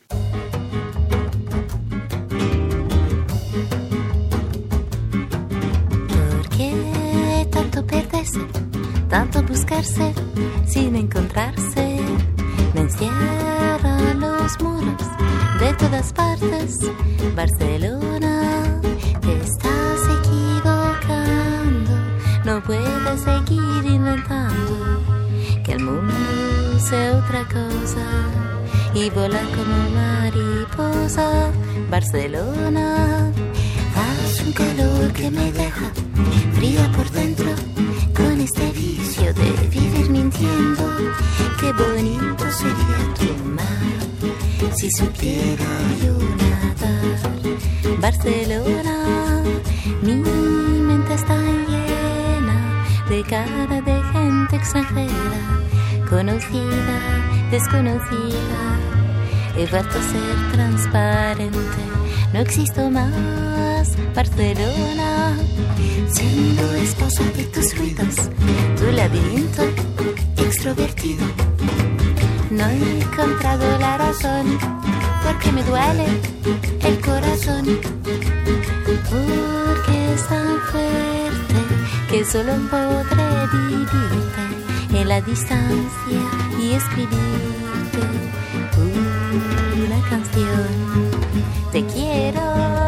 Tanto buscarse sin encontrarse, me encierran los muros de todas partes. Barcelona, te estás equivocando, no puedes seguir inventando que el mundo sea otra cosa y volar como mariposa. Barcelona, hace un calor que me deja fría por dentro. Con este vicio de vivir mintiendo, qué bonito sería tu mar si supiera yo nadar. Barcelona, mi mente está llena de cara de gente extranjera, conocida, desconocida. He vuelto a ser transparente, no existo más. Barcelona, siendo esposa de tus ruidos, tu laberinto extrovertido. No he encontrado la razón, porque me duele el corazón, porque es tan fuerte que solo podré vivirte en la distancia y escribirte una canción. Te quiero.